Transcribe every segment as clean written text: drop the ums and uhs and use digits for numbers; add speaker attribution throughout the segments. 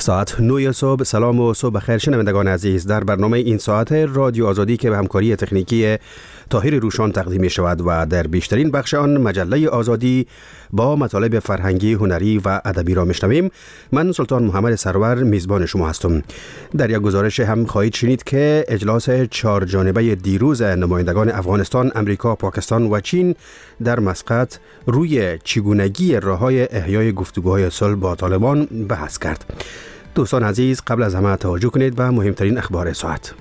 Speaker 1: ساعت 9 صبح. سلام و صبح بخیر شنوندگان عزیز. در برنامه این ساعت رادیو آزادی که به همکاری تکنیکی طاهر روشان تقدیم می شود و در بیشترین بخش آن مجله آزادی با مطالب فرهنگی، هنری و ادبی را میشنویم. من سلطان محمد سرور میزبان شما هستم. در یک گزارش هم خواهید شنید که اجلاس 4 جانبه دیروز نمایندگان افغانستان، امریکا، پاکستان و چین در مسقط روی چگونگی راه‌های احیای گفتگوهای صلح با طالبان بحث کرد. دوستان عزیز، قبل از همه توجه کنید به مهمترین اخبار ساعت.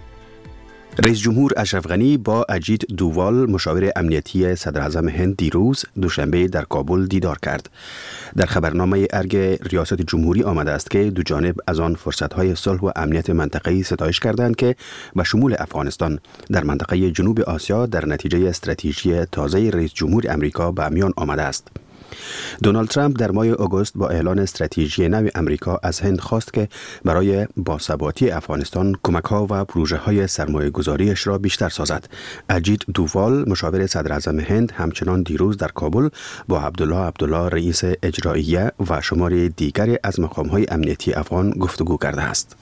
Speaker 1: رئیس جمهور اشرف غنی با اجیت دووال مشاور امنیتی صدر اعظم هند دیروز دوشنبه در کابل دیدار کرد. در خبرنامه ارگ ریاست جمهوری آمده است که دو جانب از آن فرصت‌های صلح و امنیت منطقه‌ای ستایش کردند که به شمول افغانستان در منطقه جنوب آسیا در نتیجه استراتژی تازه رئیس جمهور امریکا به میان آمده است. دونالد ترامپ در ماه آگوست با اعلان استراتژی نو امریکا از هند خواست که برای باثباتی افغانستان کمک‌ها و پروژه‌های سرمایه‌گذاریش را بیشتر سازد. اجیت دووال مشاور صدر اعظم هند همچنان دیروز در کابل با عبدالله رئیس اجراییه و شمار دیگر از مقام‌های امنیتی افغان گفتگو کرده است.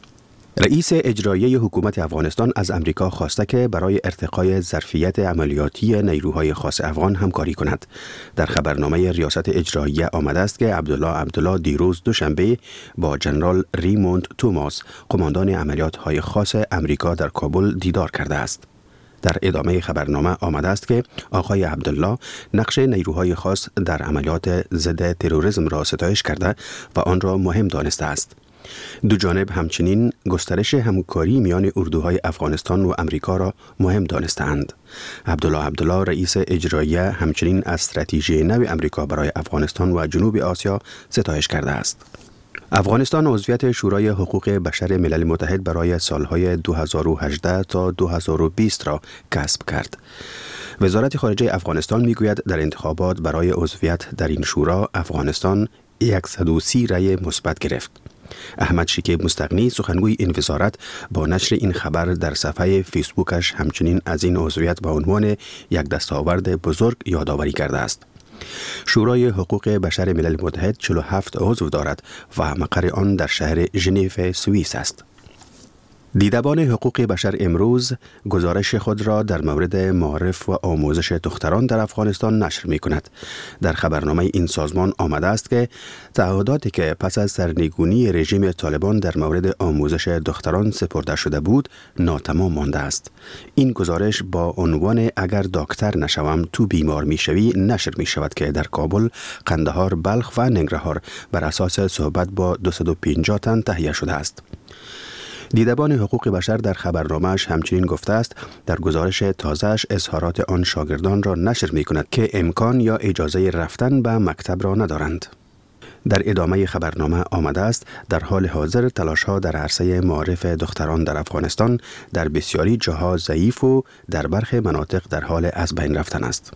Speaker 1: رئیس اجرایی حکومت افغانستان از امریکا خواسته که برای ارتقای ظرفیت عملیاتی نیروهای خاص افغان همکاری کند. در خبرنامه ریاست اجرایی آمده است که عبدالله دیروز دوشنبه با جنرال ریموند توماس، قماندان عملیات‌های خاص امریکا در کابل دیدار کرده است. در ادامه خبرنامه آمده است که آقای عبدالله نقش نیروهای خاص در عملیات ضد تروریسم را ستایش کرده و آن را مهم دانسته است. دو جانب همچنین گسترش همکاری میان اردوهای افغانستان و امریکا را مهم دانستند. عبدالله رئیس اجرایی همچنین از استراتژی نو امریکا برای افغانستان و جنوب آسیا ستایش کرده است. افغانستان عضویت شورای حقوق بشر ملل متحد برای سالهای 2018 تا 2020 را کسب کرد. وزارت خارجه افغانستان میگوید در انتخابات برای عضویت در این شورا افغانستان 130 رأی مثبت گرفت. احمد شکیب مستغنی سخنگوی این وزارت با نشر این خبر در صفحه فیسبوکش همچنین از این عضویت به عنوان یک دستاورد بزرگ یادآوری کرده است. شورای حقوق بشر ملل متحد 47 عضو دارد و مقر آن در شهر ژنو سوئیس است. دیدبان حقوق بشر امروز گزارش خود را در مورد معارف و آموزش دختران در افغانستان نشر می کند. در خبرنامه این سازمان آمده است که تعهداتی که پس از سرنگونی رژیم طالبان در مورد آموزش دختران سپرده شده بود ناتمام مانده است. این گزارش با عنوان اگر دکتر نشوم تو بیمار می شوی نشر می شود که در کابل، قندهار، بلخ و ننگرهار بر اساس صحبت با 250 تن تهیه شده است. دیدبان حقوق بشر در خبرنامه‌اش همچنین گفته است در گزارش تازه‌اش اظهارات آن شاگردان را نشر می‌کند که امکان یا اجازه رفتن به مکتب را ندارند. در ادامه خبرنامه آمده است در حال حاضر تلاش‌ها در عرصه معارف دختران در افغانستان در بسیاری جاها ضعیف و در برخی مناطق در حال از بین رفتن است.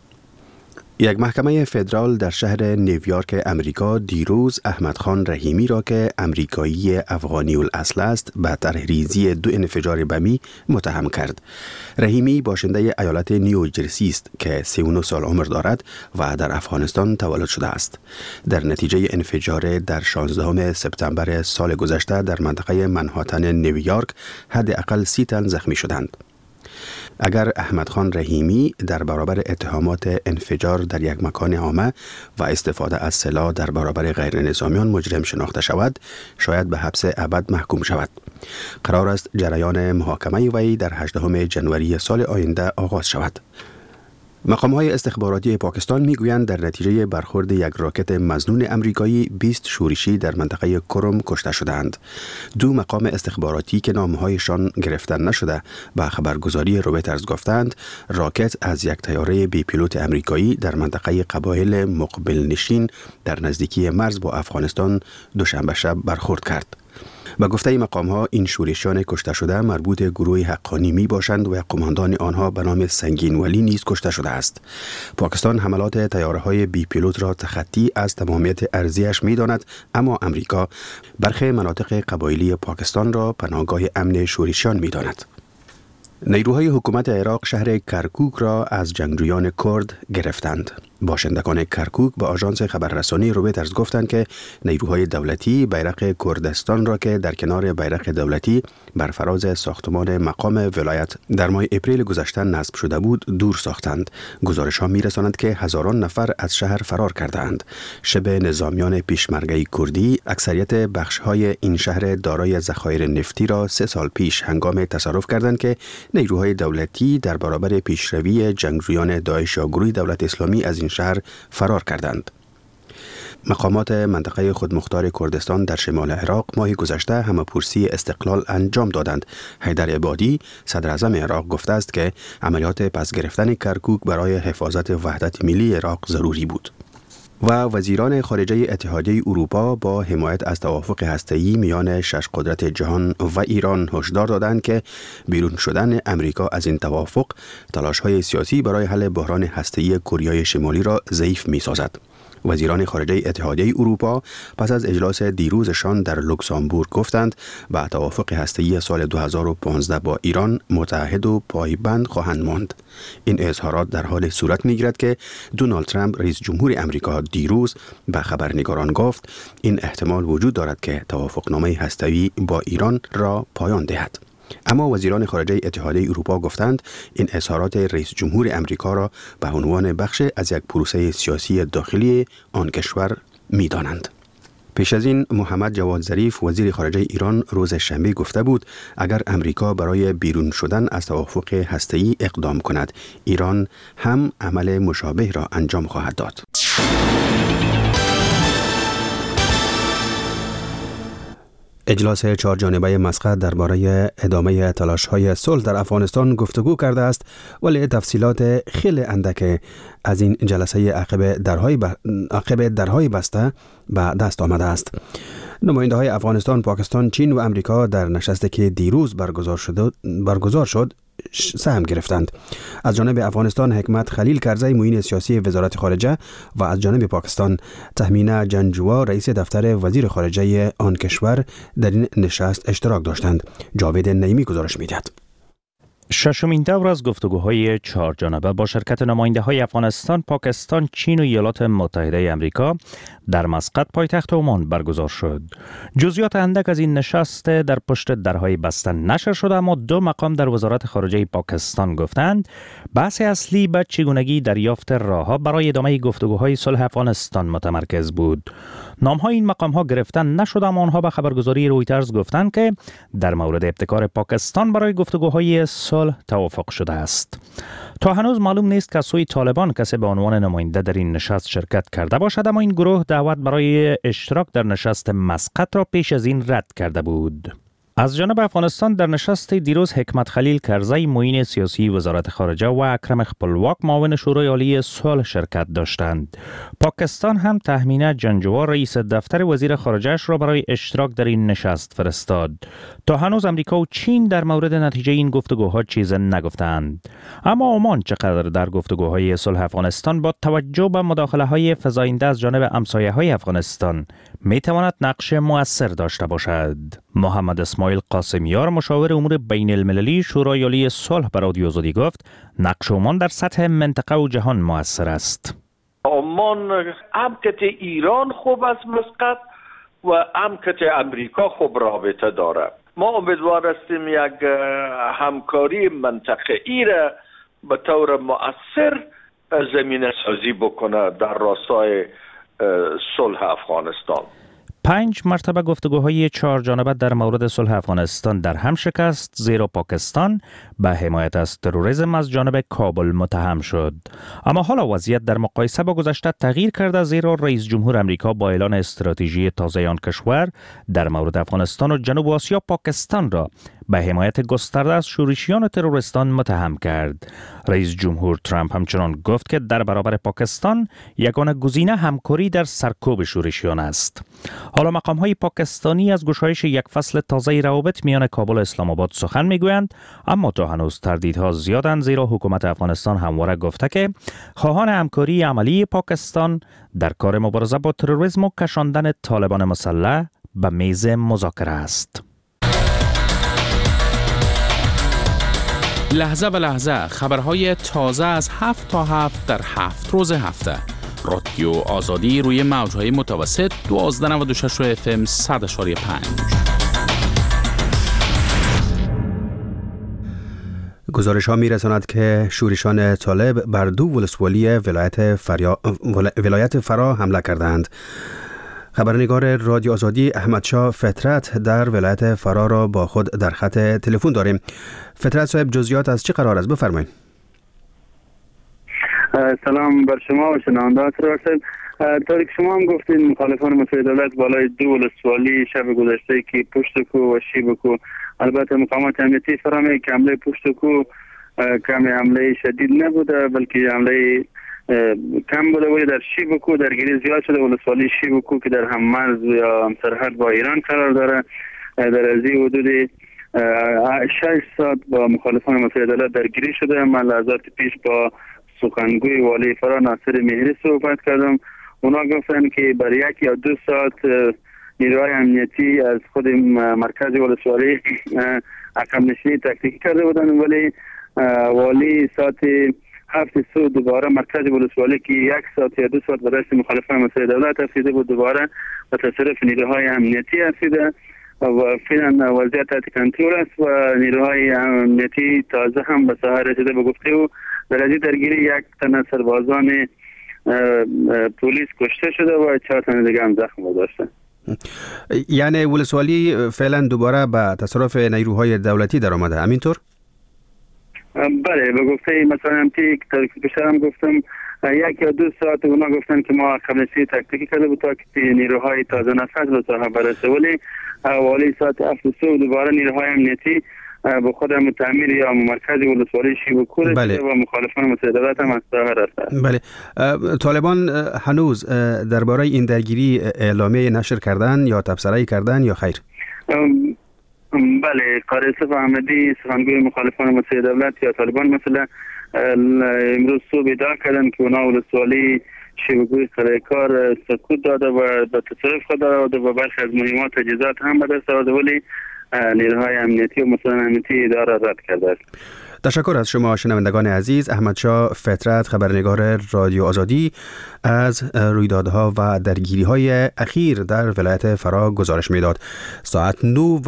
Speaker 1: یک محکمه فدرال در شهر نیویورک امریکا دیروز احمد خان رحیمی را که امریکایی افغانی الاصل است به طرحریزی 2 انفجار بمی متهم کرد. رحیمی باشنده ایالت نیوجرسی است که 39 سال عمر دارد و در افغانستان تولد شده است. در نتیجه انفجار در 16 سپتامبر سال گذشته در منطقه منهاتن نیویورک حداقل 30 تن زخمی شدند. اگر احمد خان رحیمی در برابر اتهامات انفجار در یک مکان عامه و استفاده از سلاح در برابر غیر نظامیان مجرم شناخته شود، شاید به حبس ابد محکوم شود. قرار است جریان محاکمه وی در 18 جنوری سال آینده آغاز شود. مقام‌های استخباراتی پاکستان میگویند در نتیجه برخورد یک راکت مظنون امریکایی 20 شورشی در منطقه کرم کشته شدند. 2 مقام استخباراتی که نامه‌هایشان گرفته نشده به خبرگزاری رویترز گفتند راکت از یک طیاره بی پیلوت امریکایی در منطقه قبایل مقبل نشین در نزدیکی مرز با افغانستان دوشنبه شب برخورد کرد. به گفته مقام‌ها این شورشیان کشته شده مربوط گروه حقانی می باشند و قماندان آنها به نام سنگین ولی نیز کشته شده است. پاکستان حملات طیاره‌های بی پیلوت را تخطی از تمامیت ارضیش می داند، اما امریکا برخی مناطق قبایلی پاکستان را پناهگاه امن شورشیان می داند. نیروهای حکومت عراق شهر کرکوک را از جنگجویان کرد گرفتند. باشندگان کرکوک به آژانس خبررسانی رویترز گفتند که نیروهای دولتی بیرق کردستان را که در کنار بیرق دولتی بر فراز ساختمان مقام ولایت در ماه اپریل گذشته نصب شده بود دور ساختند. گزارش‌ها می‌رساند که هزاران نفر از شهر فرار کردند. شب نظامیان پیشمرگه کردی اکثریت بخش‌های این شهر دارای ذخایر نفتی را 3 سال پیش هنگام تصرف کردند که نیروهای دولتی در برابر پیشروی جنگجویان داعش یا گروه دولت اسلامی از این شهر فرار کردند. مقامات منطقه خودمختار کردستان در شمال عراق ماه گذشته همه‌پرسی استقلال انجام دادند. حیدر عبادی صدر اعظم عراق گفته است که عملیات پس گرفتن کرکوک برای حفاظت وحدت ملی عراق ضروری بود. و وزیران خارجه اتحادیه اروپا با حمایت از توافق هسته‌ای میان 6 قدرت جهان و ایران هشدار دادند که بیرون شدن امریکا از این توافق تلاش‌های سیاسی برای حل بحران هسته‌ای کره شمالی را ضعیف می‌سازد. وزیران خارجه اتحادیه اروپا پس از اجلاس دیروزشان در لوکزامبورگ گفتند به توافق هسته‌ای سال 2015 با ایران متحد و پایبند خواهند ماند. این اظهارات در حال صورت می‌گیرد که دونالد ترامپ رئیس جمهور امریکا دیروز به خبرنگاران گفت این احتمال وجود دارد که توافقنامه هسته‌ای با ایران را پایان دهد. اما وزیران خارجه اتحادیه اروپا گفتند این اظهارات رئیس جمهور امریکا را به عنوان بخش از یک پروسه سیاسی داخلی آن کشور می‌دانند. پیش از این محمد جواد ظریف وزیر خارجه ایران روز شنبه گفته بود اگر امریکا برای بیرون شدن از توافق هسته‌ای اقدام کند ایران هم عمل مشابه را انجام خواهد داد. اجلاس 4 جانبه مسقط درباره ادامه تلاش‌های صلح در افغانستان گفتگو کرده است ولی تفصیلات خیلی اندک از این جلسه عقب درهای بسته به دست آمده است. نماینده‌های افغانستان، پاکستان، چین و امریکا در نشستی که دیروز برگزار شد سهم گرفتند. از جانب افغانستان حکمت خلیل کرزی معین سیاسی وزارت خارجه و از جانب پاکستان تهمینه جنجوا رئیس دفتر وزیر خارجه آن کشور در این نشست اشتراک داشتند. جاوید نعیمی گزارش می‌دهد.
Speaker 2: ششمین دور از گفتگوهای 4 جانبه با شرکت نماینده‌های افغانستان، پاکستان، چین و ایالات متحده آمریکا در مسقط پایتخت عمان برگزار شد. جزئیات اندک از این نشست در پشت درهای بسته نشر شده اما 2 مقام در وزارت خارجه پاکستان گفتند بحث اصلی به چگونگی دریافت راه‌ها برای ادامه گفتگوهای صلح افغانستان متمرکز بود. نام‌های این مقام‌ها گرفتن نشد اما آنها به خبرگزاری رویترز گفتند که در مورد ابتکار پاکستان برای گفتگوهای صلح توافق شده است. تا هنوز معلوم نیست که از سوی طالبان کسی به عنوان نماینده در این نشست شرکت کرده باشد اما این گروه دعوت برای اشتراک در نشست مسقط را پیش از این رد کرده بود. از جانب افغانستان در نشست دیروز حکمت خلیل کرزی معین سیاسی وزارت خارجه و اکرم خپلواک معاون شورای عالی صلح شرکت داشتند. پاکستان هم تهمینه جنجوا رئیس دفتر وزیر خارجه‌اش را برای اشتراک در این نشست فرستاد. تا هنوز امریکا و چین در مورد نتیجه این گفتگوها چیز نگفتند. اما عمان چقدر در گفتگوهای صلح افغانستان با توجه به مداخله‌های فزاینده از جانب همسایه‌های افغانستان می‌تواند نقش مؤثر داشته باشد؟ محمد اسماعیل قاسمیار مشاور امور بین المللی شورای عالی صلح به رادیو آزادی گفت نقش عمان در سطح منطقه و جهان مؤثر است.
Speaker 3: عمان هم کت ایران خوب از مسقط و هم کت امریکا خوب رابطه داره. ما امیدوار هستیم یک همکاری منطقه‌ای را به طور مؤثر زمینه سازی بکنه در راستای صلح افغانستان.
Speaker 2: 5 مرتبه گفتگوهای 4 جانبه در مورد صلح افغانستان در هم شکست زیرا پاکستان به حمایت از تروریسم از جانب کابل متهم شد. اما حالا وضعیت در مقایسه با گذشته تغییر کرده زیرا رئیس جمهور امریکا با اعلان استراتژی تازه آن کشور در مورد افغانستان و جنوب آسیا پاکستان را به حمایت گسترده از شورشیان و تروریستان متهم کرد. رئیس جمهور ترامپ همچنان گفت که در برابر پاکستان یگانه گزینه همکاری در سرکوب شورشیان است. حالا مقام‌های پاکستانی از گشایش یک فصل تازه روابط میان کابل و اسلام آباد سخن میگویند اما تا هنوز تردیدها زیادند زیرا حکومت افغانستان همواره گفته که خواهان همکاری عملی پاکستان در کار مبارزه با تروریسم و کشاندن طالبان مسلح به میز مذاکره است.
Speaker 4: لحظه به لحظه خبرهای تازه از 7 تا 7 در 7 روز هفته. رادیو آزادی روی موجهای متوسط 1296 FM 100.5.
Speaker 1: گزارش ها می رساند که شورشان طالب بر 2 ولسوالی ولایت فرا حمله کردند. خبرنگار رادیو آزادی احمدشاه فطرت در ولایت فرا را با خود در خط تلفن داریم. فطرت صاحب، جزئیات از چه قرار است؟ بفرمایید.
Speaker 5: سلام بر شما و شنوندگان صاحب. طوری که شما هم گفتین، مخالفان مسئول دولت بالای 2 ولسوالی شب گذشته که پشت کو و شیب کو، البته مقامات امنیتی فرامی که حمله پشت کو کمی حمله شدید نبوده، بلکه حمله کم بوده. ولی در شیب کو درگیری زیاد شده. ولسوالی شیب کو که در هم مرز یا هم سرحد با ایران قرار داره، در از این حدود 6 ساعت با مخالفان مسئول دولت درگیری شده. من لحظات پیش با سخنگوی والی فرا ناصر مهری صحبت کردم. اونا گفتن که برای 1 یا 2 ساعت نیروهای امنیتی از خود مرکز ولسوالی عقب نشینی تکتیکی کرده بودن، ولی والی ساعت 7 صبح دوباره مرکز ولسوالی که 1 ساعت یا 2 ساعت به دست مخالفان مسئول دولت رسیده بود، دوباره به تصرف نیروهای امنیتی رسیده و فعلا وضعیت تحت کنترل است و نیروهای امنیتی تازه هم به ساحه رسیده. به گفته او در از درگیری 1 تن سربازان پلیس کشته شده و 4 تن دیگه هم زخم داشته.
Speaker 1: یعنی ولسوالی فعلا دوباره به تصرف نیروهای دولتی در آمده، همینطور؟
Speaker 5: بله، به گفته مثلا امتی که پیشترم گفتم 1 یا 2 ساعت اونا گفتن که ما قبلسی تکتیکی کرده بود تا که نیروهای تازه نفس به ساحه برسه، ولی والی ساعت 7 صبح دوباره نیروهای امنیتی به خود تعمیر یا مرکز ولسوالی شیب کور و مخالفان مسئول دولت هم از ساحه رفتند.
Speaker 1: بله، طالبان هنوز درباره این درگیری اعلامیه نشر کردن یا تبصره کردن یا خیر؟
Speaker 5: بله، قاری یوسف احمدی سخنگوی مخالفان مسئول دولت یا طالبان مثلا امروز صبح ادعا کردن که اونا ولسوالی شیبگوی قلعه‌کار سکوت داده و به تصرف خود داده و برخی از مهمات تجهیزات هم به دست آورده، ولی نیروهای امنیتی و مسئولان امنیتی اداره رد کرده است.
Speaker 1: تشکر از شما شنوندگان عزیز. احمدشاه فطرت، خبرنگار رادیو آزادی، از رویدادها و درگیری‌های اخیر در ولایت فرا گزارش می‌داد. ساعت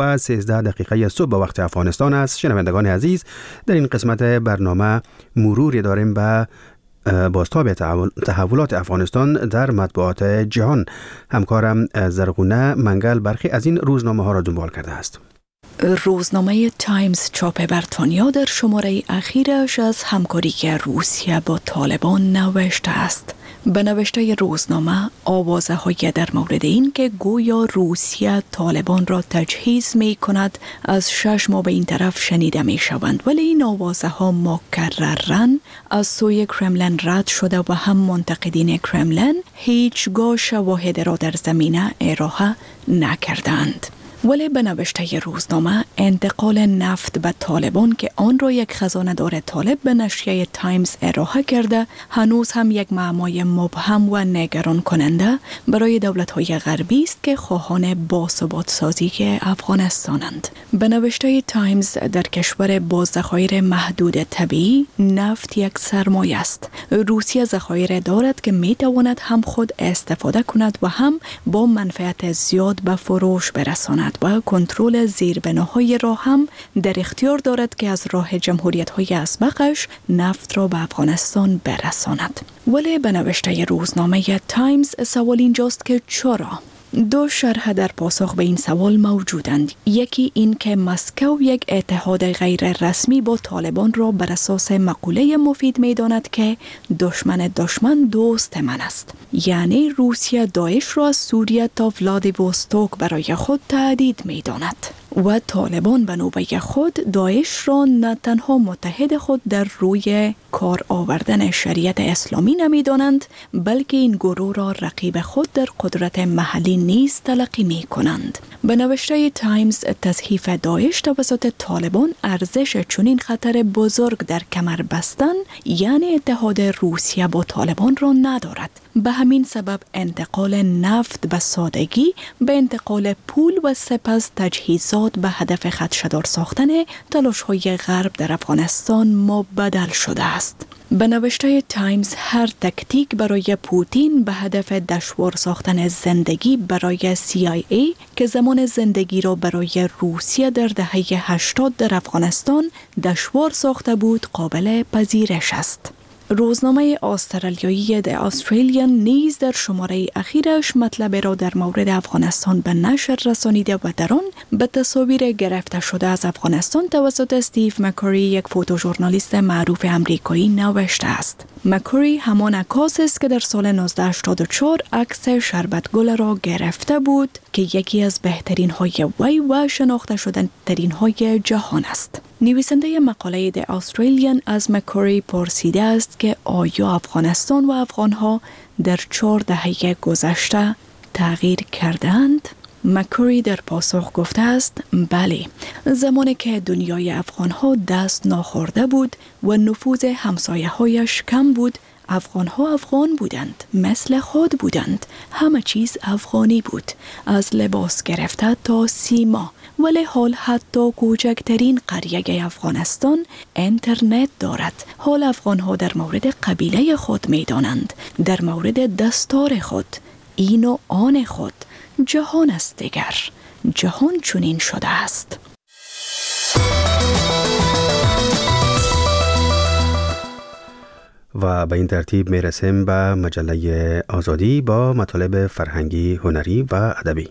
Speaker 1: 9:13 صبح به وقت افغانستان است. شنوندگان عزیز، در این قسمت برنامه مروری داریم به بازتاب تحولات افغانستان در مطبوعات جهان. همکارم زرغونه منگل برخی از این روزنامه ها را دنبال کرده است.
Speaker 6: روزنامه تایمز چاپ بریتانیا در شماره اخیرش از همکاری که روسیه با طالبان نوشته است. به نوشته روزنامه آوازه های در مورد این که گویا روسیه طالبان را تجهیز می کند از 6 ماه به این طرف شنیده می شوند، ولی این آوازه ها مکررن از سوی کرملن رد شده و هم منتقدین کرملن هیچگاه شواهد را در زمینه ارائه نکردند. ولی به نوشته روزنامه انتقال نفت به طالبان که آن را یک خزانه‌دار طالب به نشریه تایمز ارائه کرده هنوز هم یک معمای مبهم و نگران کننده برای دولت‌های غربی است که خواهان باثبات سازی افغانستانند. به نوشته تایمز در کشور با ذخایر محدود طبیعی نفت یک سرمایه است. روسیه ذخایر دارد که می تواند هم خود استفاده کند و هم با منفعت زیاد به فروش برساند و کنترل زیربناهای را هم در اختیار دارد که از راه جمهوریت‌های اسبقش نفت را به افغانستان برساند. ولی به نوشته روزنامه تایمز سوال اینجاست که چرا؟ 2 شرح در پاسخ به این سوال موجودند. یکی این که مسکو یک اتحاد غیر رسمی با طالبان را بر اساس مقوله مفید می داند که دشمن دوست من است. یعنی روسیه داعش را از سوریه تا ولادیوستوک برای خود تهدید می داند و طالبان به نوبه خود داعش را نه تنها متحد خود در روی کار آوردن شریعت اسلامی نمی دانند، بلکه این گروه را رقیب خود در قدرت محلی نیز تلقی می کنند. به نوشته تایمز تضعیف داعش توسط طالبان ارزش چنین خطر بزرگ در کمر بستن یعنی اتحاد روسیه با طالبان را ندارد. به همین سبب انتقال نفت به سادگی به انتقال پول و سپس تجهیزات ایراد به هدف خدشه‌دار ساختن تلاش‌های غرب در افغانستان مبدل شده است. به نوشته تایمز، هر تکتیک برای پوتین به هدف دشوار ساختن زندگی برای CIA که زمان زندگی را برای روسیه در دهه 80 در افغانستان دشوار ساخته بود قابل پذیرش است. روزنامه استرالیایی The Australian نیز در شماره اخیرش مطلب را در مورد افغانستان به نشر رسانیده و در آن به تصاویر گرفته شده از افغانستان توسط استیو مکوری، یک فوتوژورنالیست معروف آمریکایی، نوشته است. مکوری همان عکاس است که در سال 1984 عکس شربتگل را گرفته بود که یکی از بهترین های وی و شناخته شدن ترین های جهان است. نویسنده مقاله The Australian از مکوری پرسیده است که آیا افغانستان و افغانها در 4 دهه گذشته تغییر کردند؟ مکوری در پاسخ گفته است بله، زمانی که دنیای افغانها دست ناخورده بود و نفوذ همسایه‌هایش کم بود، افغانها افغان بودند، مثل خود بودند، همه چیز افغانی بود، از لباس گرفته تا سیما. ولی حال حتی کوچکترین قریه افغانستان اینترنت دارد. حال افغانها در مورد قبیله خود می دانند، در مورد دستار خود، این و آن خود. جهان است دیگر، جهان چنین شده است.
Speaker 1: و به این ترتیب می رسیم به مجله آزادی با مطالب فرهنگی، هنری و ادبی.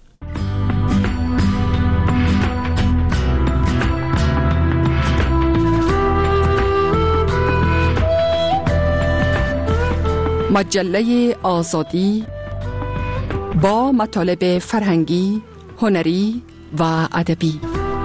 Speaker 7: مجله آزادی با مطالب فرهنگی، هنری و ادبی.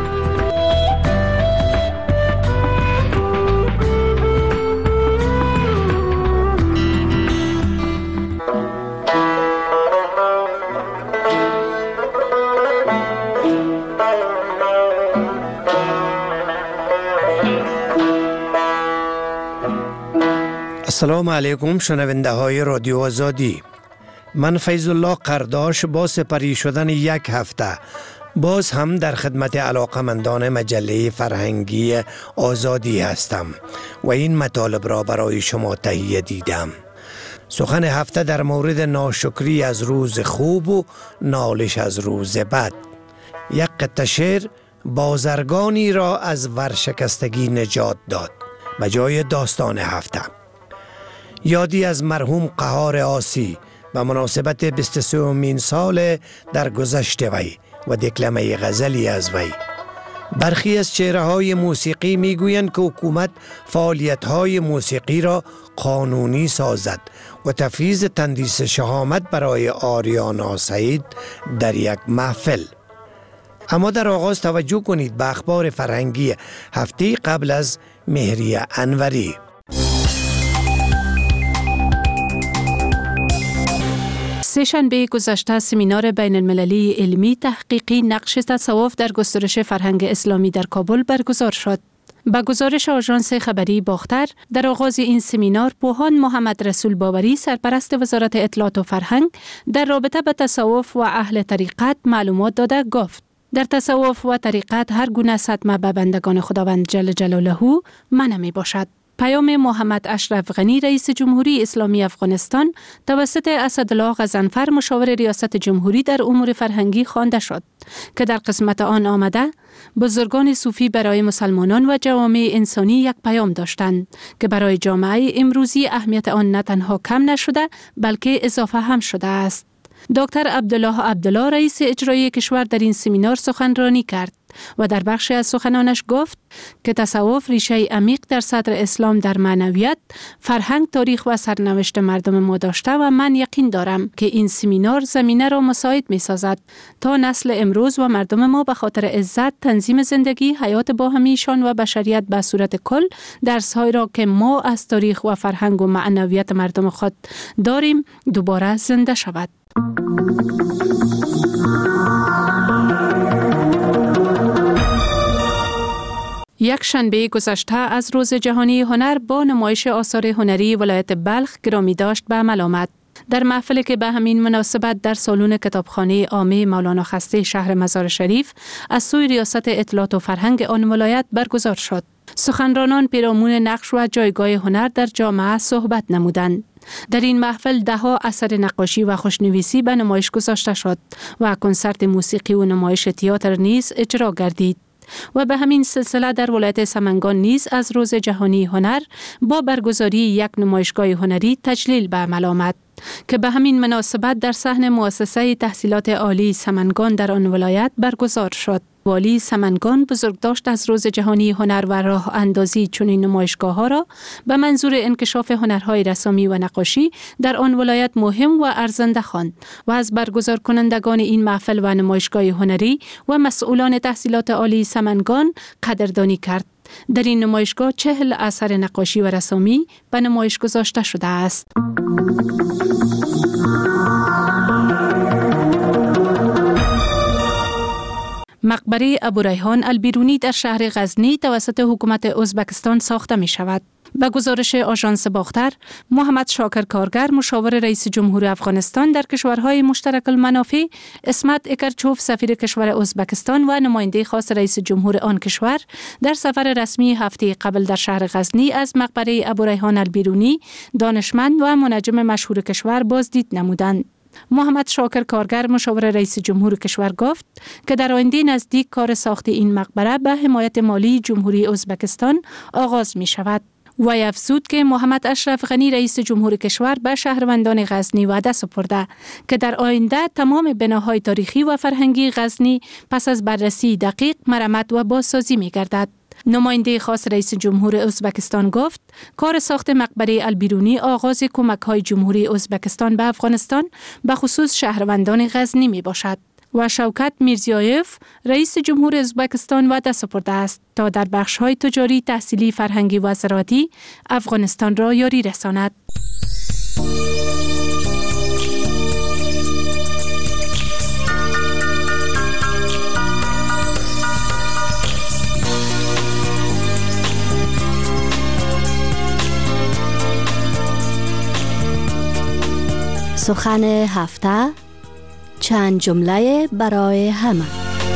Speaker 8: السلام علیکم شنونده های رادیو آزادی. من فیض الله قرداش با سپری شدن یک هفته باز هم در خدمت علاقمندان مجله فرهنگی آزادی هستم و این مطالب را برای شما تهیه دیدم. سخن هفته در مورد ناشکری از روز خوب و نالش از روز بد. یک قطعه شعر بازرگانی را از ورشکستگی نجات داد و جای داستان هفته. یادی از مرحوم قهار آسی به مناسبت 23مین سال در گذشت وی و دکلمه غزلی از وی. برخی از چهره‌های موسیقی میگویند که حکومت فعالیت‌های موسیقی را قانونی سازد و تفویض تندیس شهامت برای آریانا سعید در یک محفل. اما در آغاز توجه کنید به اخبار فرهنگی هفته قبل از مهریه انوری.
Speaker 9: سه‌شنبه گذشته سمینار بین المللی علمی تحقیقی نقش تصوف در گسترش فرهنگ اسلامی در کابل برگزار شد. با گزارش آژانس خبری باختر، در آغاز این سمینار پوهان محمد رسول باوری سرپرست وزارت اطلاعات و فرهنگ در رابطه با تصوف و اهل طریقت معلومات داده گفت: در تصوف و طریقت هر گونه صدمه به بندگان خداوند جل جلاله منع می باشد. پیام محمد اشرف غنی رئیس جمهوری اسلامی افغانستان توسط اسدالله غضنفر مشاور ریاست جمهوری در امور فرهنگی خوانده شد که در قسمت آن آمده بزرگان صوفی برای مسلمانان و جوامع انسانی یک پیام داشتند که برای جامعه امروزی اهمیت آن نه تنها کم نشده بلکه اضافه هم شده است. دکتر عبدالله رئیس اجرایی کشور در این سمینار سخنرانی کرد و در بخشی از سخنانش گفت که تصوف ریشه عمیق در صدر اسلام در معنویت، فرهنگ، تاریخ و سرنوشت مردم ما داشته و من یقین دارم که این سمینار زمینه را مساعد می سازد تا نسل امروز و مردم ما به خاطر عزت، تنظیم زندگی، حیات باهمیشان و بشریت به صورت کل درس‌هایی را که ما از تاریخ و فرهنگ و معنویت مردم خود داریم دوباره زنده شود. یک شنبه گذشته از روز جهانی هنر با نمایش آثار هنری ولایت بلخ گرامی داشت به عمل آمد. در محفلی که به همین مناسبت در سالن کتابخانه عامه مولانا خسته شهر مزار شریف از سوی ریاست اطلاعات و فرهنگ آن ولایت برگزار شد. سخنرانان پیرامون نقش و جایگاه هنر در جامعه صحبت نمودند. در این محفل ده‌ها اثر نقاشی و خوشنویسی به نمایش گذاشته شد و کنسرت موسیقی و نمایش تئاتر نیز اجرا گردید. و به همین سلسله در ولایت سمنگان نیز از روز جهانی هنر با برگزاری یک نمایشگاه هنری تجلیل به عمل آمد که به همین مناسبت در صحن مؤسسه تحصیلات عالی سمنگان در آن ولایت برگزار شد. والی سمنگان بزرگداشت از روز جهانی هنر و راه اندازی چنین نمایشگاه‌ها را به منظور انکشاف هنرهای رسامی و نقاشی در آن ولایت مهم و ارزنده خواند و از برگزار کنندگان این محفل و نمایشگاه هنری و مسئولان تحصیلات عالی سمنگان قدردانی کرد. در این نمایشگاه 40 اثر نقاشی و رسامی به نمایش گذاشته شده است. مقبره ابوریحان البیرونی در شهر غزنی توسط حکومت ازبکستان ساخته می شود. به گزارش آژانس باختر، محمد شاکر کارگر مشاور رئیس جمهور افغانستان در کشورهای مشترک المنافع، اسمت اکرچوف سفیر کشور ازبکستان و نماینده خاص رئیس جمهور آن کشور در سفر رسمی هفته قبل در شهر غزنی از مقبره ابوریحان البیرونی دانشمند و منجم مشهور کشور بازدید نمودند. محمد شاکر کارگر مشاور رئیس جمهور کشور گفت که در آینده نزدیک کار ساخت این مقبره به حمایت مالی جمهوری ازبکستان آغاز می شود. و افزود که محمد اشرف غنی رئیس جمهور کشور به شهروندان غزنی وعده سپرده که در آینده تمام بناهای تاریخی و فرهنگی غزنی پس از بررسی دقیق مرمت و بازسازی می گردد. نماینده خاص رئیس جمهور ازبکستان گفت کار ساخت مقبره البیرونی آغاز کمک‌های جمهوری ازبکستان به افغانستان به خصوص شهروندان غزنی می باشد. و شوکت میرزیایف رئیس جمهور ازبکستان وعده سپرده است تا در بخش‌های تجاری، تحصیلی، فرهنگی و زراعتی افغانستان را یاری رساند.
Speaker 10: سخن هفته، چند جمله برای همه.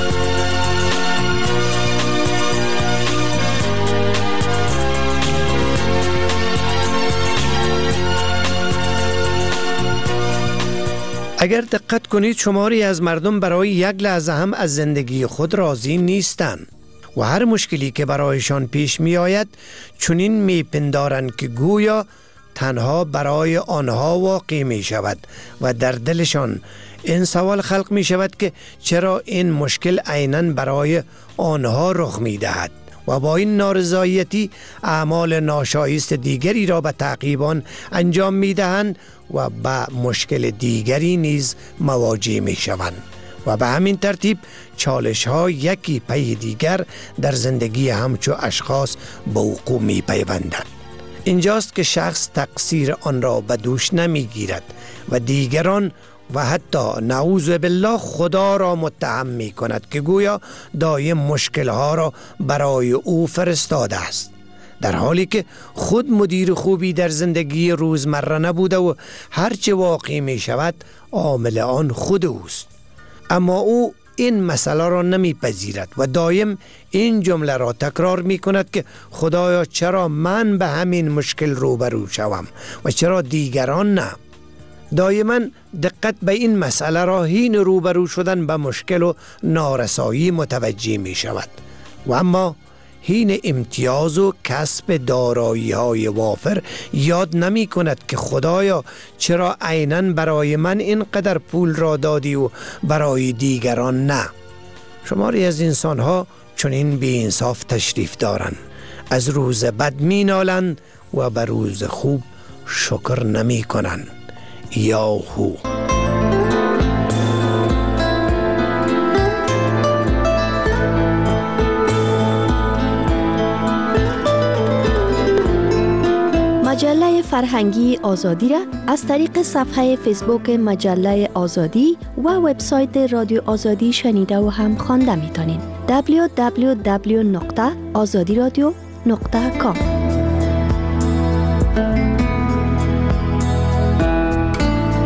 Speaker 8: اگر دقت کنید شماری از مردم برای یک لحظه هم از زندگی خود راضی نیستند و هر مشکلی که برایشان پیش می آید چنین می پندارند که گویا تنها برای آنها واقع می شود و در دلشان این سوال خلق می شود که چرا این مشکل عیناً برای آنها رخ می دهد و با این نارضایتی اعمال ناشایست دیگری را به تعقیب آن انجام می دهند و به مشکل دیگری نیز مواجه می شوند و به همین ترتیب چالش ها یکی پی دیگر در زندگی همچو اشخاص به وقوع می پیوندند. اینجاست که شخص تقصیر آن را به دوش نمی گیرد و دیگران و حتی نعوذ بالله خدا را متهم می کند که گویا دایم مشکلها را برای او فرستاده است، در حالی که خود مدیر خوبی در زندگی روزمره نبوده و هرچه واقع می شود عامل آن خود اوست. اما او این مسئله را نمی پذیرد و دایم این جمله را تکرار می کند که خدایا چرا من به همین مشکل روبرو شوم و چرا دیگران نه. دائما دقت به این مسئله را حین روبرو شدن به مشکل و نارسایی متوجه می شود و اما حین امتیاز و کسب دارایی های وافر یاد نمی کند که خدایا چرا عیناً برای من اینقدر پول را دادی و برای دیگران نه. شماری از انسان ها چنین بی انصاف تشریف دارند، از روز بد می نالند و به روز خوب شکر نمی کنند. یاهو.
Speaker 10: مجله فرهنگی آزادی را از طریق صفحه فیسبوک مجله آزادی و وبسایت رادیو آزادی شنیده و هم خوانده می‌تونین. www.azadiradio.com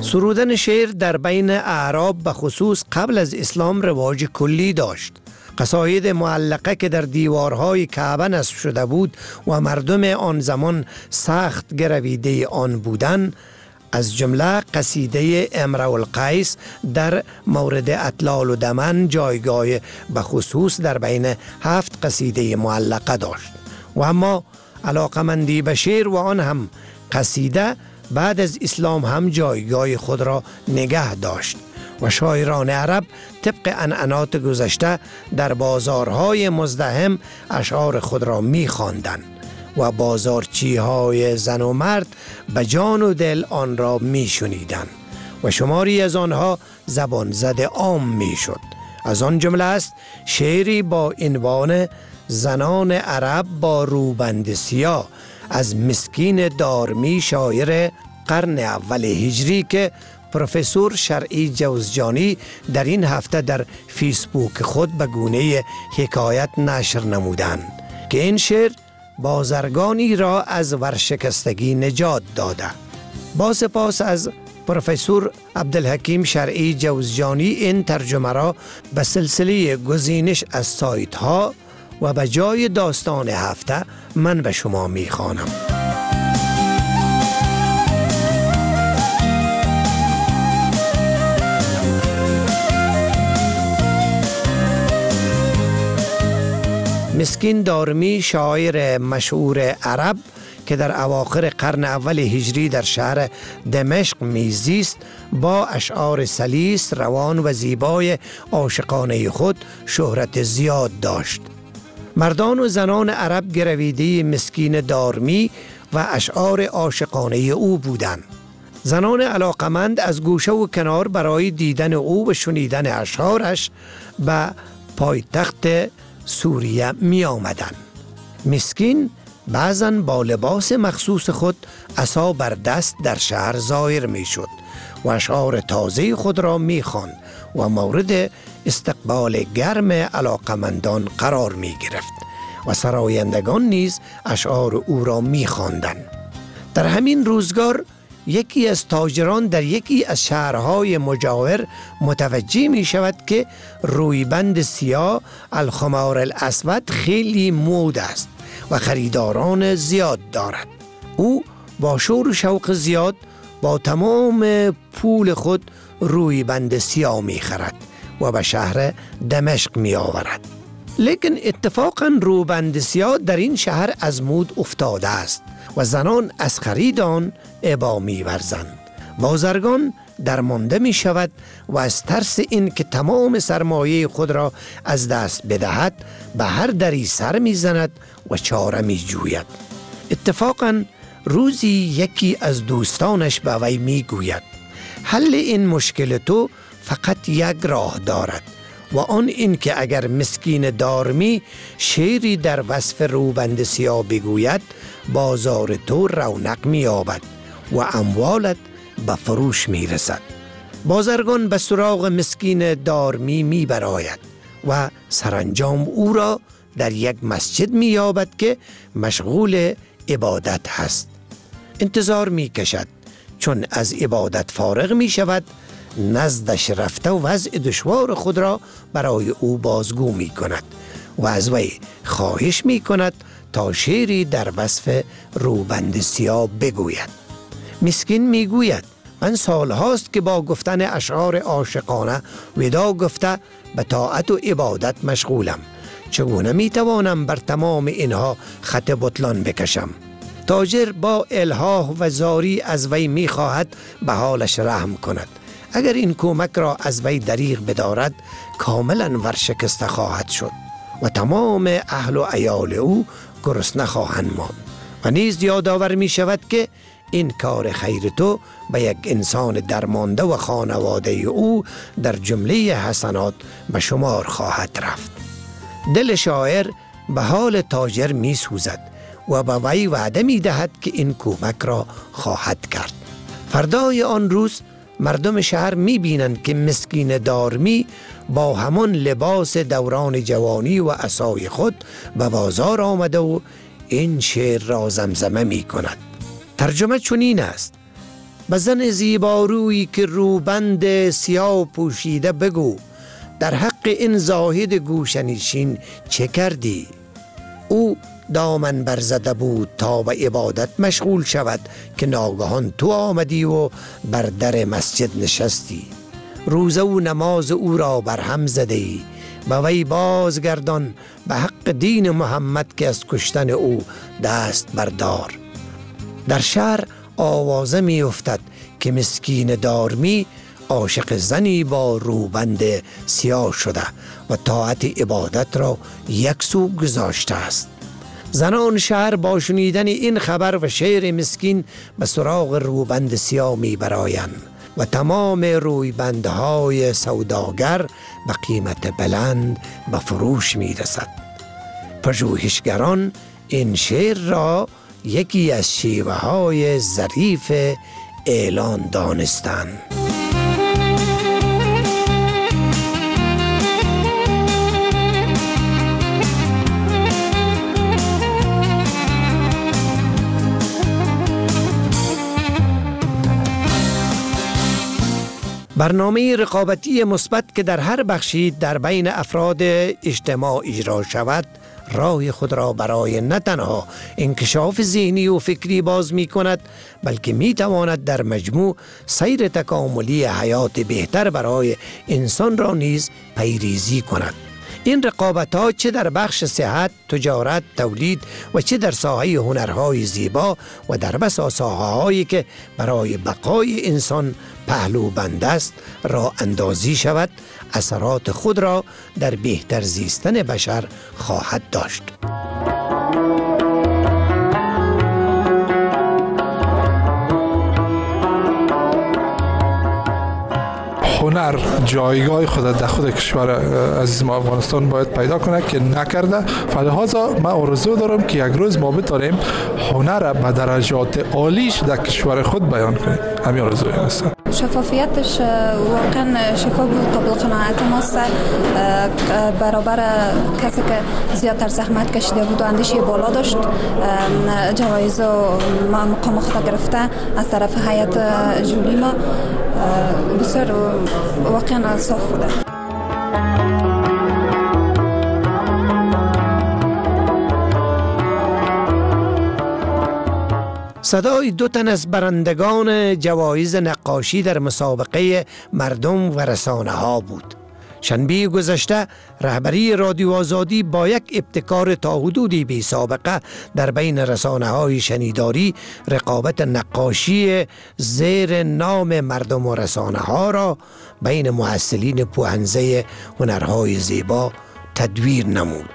Speaker 8: سرودن شعر در بین اعراب به خصوص قبل از اسلام رواج کلی داشت. قصاید معلقه که در دیوارهای کعبه نصب شده بود و مردم آن زمان سخت گرویده آن بودند، از جمله قصیده امرؤ القیس در مورد اطلال و دمن جایگاه به خصوص در بین 7 قصیده معلقه داشت. و اما علاقمندی به شعر و آن هم قصیده بعد از اسلام هم جایگاه خود را نگه داشت و شاعران عرب طبق عنعنات گذشته در بازارهای مزدحم اشعار خود را می خواندند و بازارچی‌های زن و مرد به جان و دل آن را می شنیدند و شماری از آنها زبان زده عام می شد. از آن جمله است شعری با عنوان زنان عرب با روبند سیاه از مسکین دارمی شاعر قرن اول هجری که پروفسور شرعی جوزجانی در این هفته در فیسبوک خود به گونه حکایت نشر نمودند که این شعر بازرگانی را از ورشکستگی نجات داده. با سپاس از پروفسور عبدالحکیم شرعی جوزجانی این ترجمه را به سلسله گزینش از سایت ها و به جای داستان هفته من به شما می خوانم. مسکین دارمی شاعر مشهور عرب که در اواخر قرن اول هجری در شهر دمشق میزیست با اشعار سلیس، روان و زیبای عاشقانه خود شهرت زیاد داشت. مردان و زنان عرب گرویده مسکین دارمی و اشعار عاشقانه او بودند. زنان علاقمند از گوشه و کنار برای دیدن او و شنیدن اشعارش به پایتخت سوریه می آمدن. مسکین بعضاً با لباس مخصوص خود عصا بر دست در شهر ظاهر می شد و اشعار تازه خود را می خواند و مورد استقبال گرم علاقمندان قرار می گرفت و سرایندگان نیز اشعار او را می خواندند. در همین روزگار یکی از تاجران در یکی از شهرهای مجاور متوجه می شود که رویبند سیاه الخمار الاسود خیلی مود است و خریداران زیاد دارد. او با شور و شوق زیاد با تمام پول خود رویبند سیاه می خرد و به شهر دمشق می آورد. لیکن اتفاقاً رویبند سیاه در این شهر از مود افتاده است و زنان از خریدان ابا می ورزند. بازرگان درمانده می شود و از ترس این که تمام سرمایه خود را از دست بدهد به هر دری سر می زند و چاره می جوید. اتفاقاً روزی یکی از دوستانش به وی می گوید حل این مشکل تو فقط یک راه دارد و آن این که اگر مسکین دارمی شعری در وصف روبند سیاه بگوید بازار تو رونق می یابد و اموالت به فروش می رسد. بازرگان به سراغ مسکین دارمی می براید و سرانجام او را در یک مسجد می یابد که مشغول عبادت هست. انتظار می کشد. چون از عبادت فارغ می شود نزدش رفته و وضع دشوار خود را برای او بازگو می کند و از وی خواهش می کند تا شعری در وصف روبند سیاه بگوید. مسکین می گوید من سال هاست که با گفتن اشعار عاشقانه ودا گفته به طاعت و عبادت مشغولم. چگونه می توانم بر تمام اینها خط بطلان بکشم؟ تاجر با الحاح و زاری از وی می خواهد به حالش رحم کند. اگر این کمک را از وی دریغ بدارد کاملا ورشکسته خواهد شد و تمام اهل و عیال او گرسنه خواهند ماند و نیز یادآور می شود که این کار خیر تو به یک انسان درمانده و خانواده او در جمله حسنات به شمار خواهد رفت. دل شاعر به حال تاجر می سوزد و به وی وعده می دهد که این کمک را خواهد کرد. فردای آن روز مردم شهر می بینند که مسکین دارمی با همان لباس دوران جوانی و عصای خود به بازار آمده و این شعر را زمزمه می کند. ترجمه چنین است: به زن زیبارویی که روبند سیاه پوشیده بگو، در حق این زاهد گوشنشین چه کردی؟ او دامن برزده بود تا به عبادت مشغول شود که ناگهان تو آمدی و بر در مسجد نشستی. روزه و نماز او را برهم زده ای. به وی بازگردان به حق دین محمد که از کشتن او دست بردار. در شهر آوازه می افتد که مسکین دارمی عاشق زنی با روبند سیاه شده و طاعت عبادت را یک سو گذاشته است. زنان شهر با شنیدن این خبر و شعر مسکین به سراغ روبند سیاه می برایند و تمام رویبندهای سوداگر به قیمت بلند به فروش می رسد. پژوهشگران این شعر را یکی از شیوه های ظریف اعلان دانستند. برنامه رقابتی مثبت که در هر بخشی در بین افراد اجتماع اجرا شود، راه خود را برای نه تنها انکشاف ذهنی و فکری باز می کند، بلکه می تواند در مجموع سیر تکاملی حیات بهتر برای انسان را نیز پیریزی کند. این رقابت‌ها چه در بخش صحت، تجارت، تولید و چه در ساحه هنرهای زیبا و در بسا ساحه‌هایی که برای بقای انسان پهلو بند است راه اندازی شود، اثرات خود را در بهتر زیستن بشر خواهد داشت.
Speaker 11: هنر جایگاه خود در خود کشور عزیز ما افغانستان باید پیدا کنه که نکرده. فلهذا من آرزو دارم که یک روز ما بتونیم هنر به درجات عالیش در کشور خود بیان کنیم. همین آرزوی است.
Speaker 12: شفافیتش واقعا شفاف و قابل قناعت ماست، برابر کسی که زیادتر زحمت کشیده بود و اندیشه بالا داشت، جوایز و مقام خود گرفته از طرف هیئت جوری ما بسیار واقعا صاف بوده.
Speaker 8: صدای دو تن از برندگان جوایز نقاشی در مسابقه مردم و رسانه ها بود. شنبه گذشته رهبری رادیو آزادی با یک ابتکار تا حدودی بی سابقه در بین رسانه های شنیداری رقابت نقاشی زیر نام مردم و رسانه ها را بین محصلین پوهنزه هنرهای زیبا تدویر نمود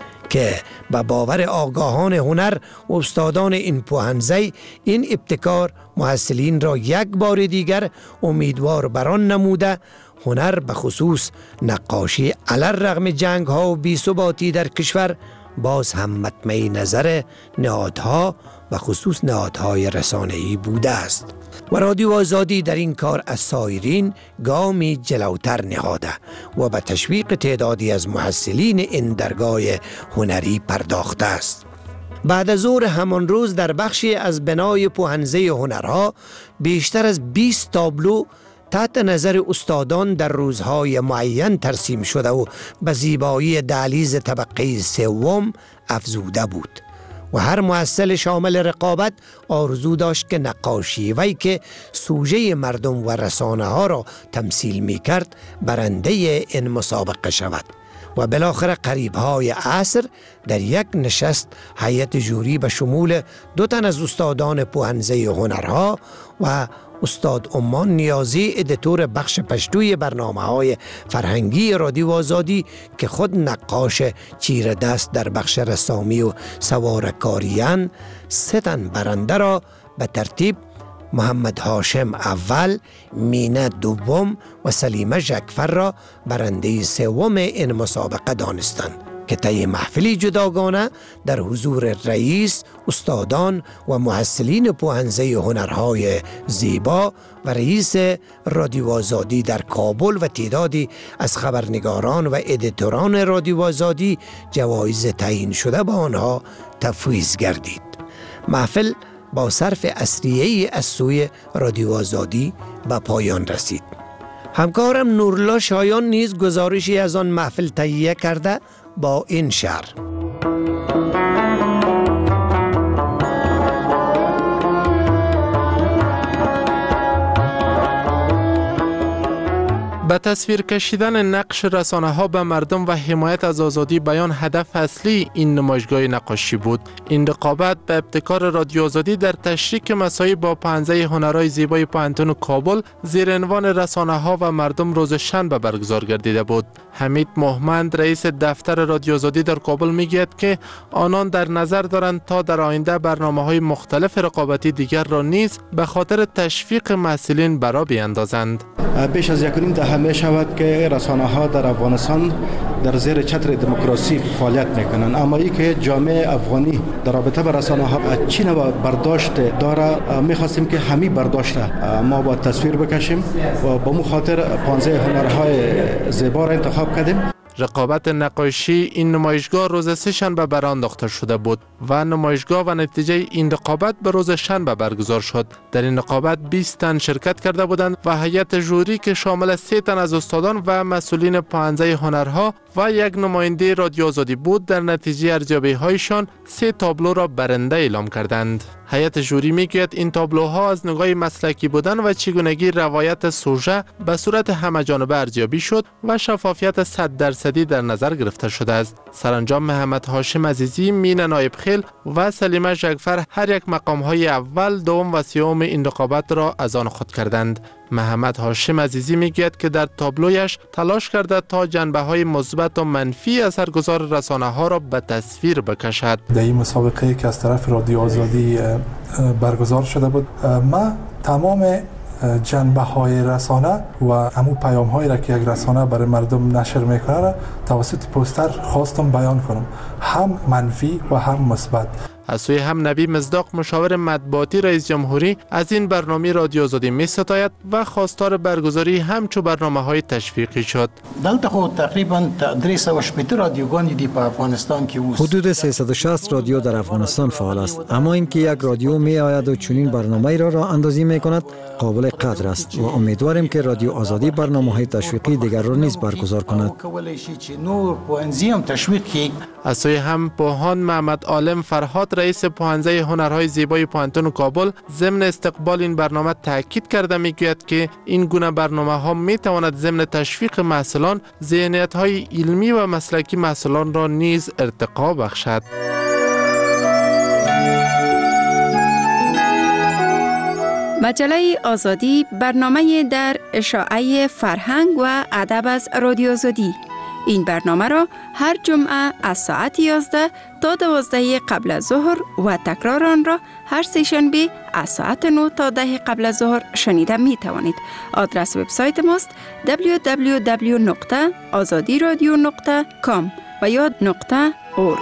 Speaker 8: که به باور آگاهان هنر و استادان این پوهنزه این ابتکار محصلین را یک بار دیگر امیدوار بران نموده هنر به خصوص نقاشی علی رغم جنگ ها و بی‌ثباتی در کشور باز هم مطمع نظر نهادها و خصوص نهادهای رسانه‌ای بوده است و رادیو آزادی در این کار از سایرین گامی جلوتر نهاده و به تشویق تعدادی از محصلین این درگاه هنری پرداخته است. بعد از ظهر همان روز در بخشی از بنای پوهنزه هنرها بیشتر از 20 تابلو تحت نظر استادان در روزهای معین ترسیم شده و به زیبایی دهلیز طبقه سوم افزوده بود و هر محصل شامل رقابت آرزو داشت که نقاشی وی که سوژه مردم و رسانه ها را تمثیل می کرد برنده این مسابقه شود و بالاخره قریب‌های عصر در یک نشست هیئت جوری به شمول 2 تن از استادان پوهنزه هنرها و استاد عمان نیازی ادیتور بخش پشتوی برنامه‌های فرهنگی رادیو آزادی که خود نقاش چیره دست در بخش رسامی و سوارکاریان 3 تن برنده را به ترتیب محمد هاشم اول، مینه دوم و سلیمه جکفر را برنده سوم این مسابقه دانستند که طی محفلی جداگانه در حضور رئیس، استادان و محصلین پوهنزه هنرهای زیبا و رئیس رادیو آزادی در کابل و تعدادی از خبرنگاران و ادیتوران رادیو آزادی جوایز تعیین شده به آنها تفویض گردید. محفل با صرف اسریه‌ای از سوی رادیو آزادی به پایان رسید. همکارم نورالله شایان نیز گزارشی از آن محفل تهیه کرده با این شعر.
Speaker 13: به تصویر کشیدن نقش رسانه‌ها به مردم و حمایت از آزادی بیان هدف اصلی این نمایشگاه نقاشی بود. این رقابت به ابتکار رادیو آزادی در تشریک مساعی با پانزه هنرهای زیبای پوهنتون کابل زیر عنوان رسانه‌ها و مردم روز شنبه برگزار گردیده بود. حمید محمد رئیس دفتر رادیو آزادی در کابل میگوید که آنان در نظر دارند تا در آینده برنامه‌های مختلف رقابتی دیگر را نیز به خاطر تشویق محصلین برا بیاندازند.
Speaker 14: بیش از 1.5 دهه می شود که رسانه‌ها در افغانستان در زیر چتر دموکراسی فعالیت میکنند، اما ای که جامعه افغانی در رابطه با رسانه‌ها چی نوع برداشت داره، می‌خواستیم که همین برداشت ما با تصویر بکشیم و با مو خاطر 15 هنرهای زیبا را انتخاب کردیم.
Speaker 13: رقابت نقاشی این نمایشگاه روز سه‌شنبه برانداخته شده بود و نمایشگاه و نتیجه این رقابت به روز شنبه برگزار شد. در این رقابت 20 تن شرکت کرده بودند و هیئت ژوری که شامل 3 تن از استادان و مسئولین پانزه هنرها و یک نماینده رادیو آزادی بود، در نتیجه ارزیابی‌هایشان 3 تابلو را برنده اعلام کردند. هیئت ژوری میگوید این تابلوها از نگاه مسلکی بودن و چگونگی روایت سوژه به صورت همه‌جانبه ارزیابی شد و شفافیت 100% در نظر گرفته شده است. سرانجام محمد هاشم عزیزی، مین نایبخیل و سلیمه جعفر هر یک مقام‌های اول، دوم و سوم این رقابت را از آن خود کردند. محمد هاشم عزیزی میگوید که در تابلویش تلاش کرده تا جنبه‌های مثبت و منفی اثرگذار رسانه‌ها را به تصویر بکشد.
Speaker 11: در این مسابقه که از طرف رادیو آزادی برگزار شده بود، ما تمام جنبه‌های رسانه و همون پیام‌هایی را که یک رسانه برای مردم نشر میکنه را توسط پوستر خواستم بیان کنم، هم منفی و هم مثبت.
Speaker 13: از سوی هم نبی مصداق، مشاور مطبوعاتی رئیس جمهوری، از این برنامه رادیو آزادی می ستاید و خواستار برگزاری همچو برنامه‌های تشویقی شد.
Speaker 15: دلته خو تقریبا 380 رادیوگانی دی په افغانستان کې اوس
Speaker 16: حدود 360 رادیو در افغانستان فعال است، اما اینکه یک رادیو می آید و چنین برنامه‌ای را راه اندازی می کند قابل قدر است و امیدواریم که رادیو آزادی برنامه‌های تشویقی دیگر را نیز برگزار کند.
Speaker 13: از سوی هم پوهان محمد عالم فرهاد، رئیس پوهنځی هنرهای زیبای پوهنتون کابل، ضمن استقبال این برنامه تاکید کرده میگوید که این گونه برنامه‌ها میتواند ضمن تشویق محصلان ذهنیت‌های علمی و مسلکی محصلان را نیز ارتقا بخشد.
Speaker 17: مجله آزادی برنامه در اشاعه فرهنگ و ادب از رادیو آزادی. این برنامه را هر جمعه از ساعت 11 تا 12 قبل از ظهر و تکرار آن را هر سه‌شنبه از ساعت 9 تا 10 قبل از ظهر شنیده می توانید. آدرس وبسایت ماست www.azadiradio.com و یا .org.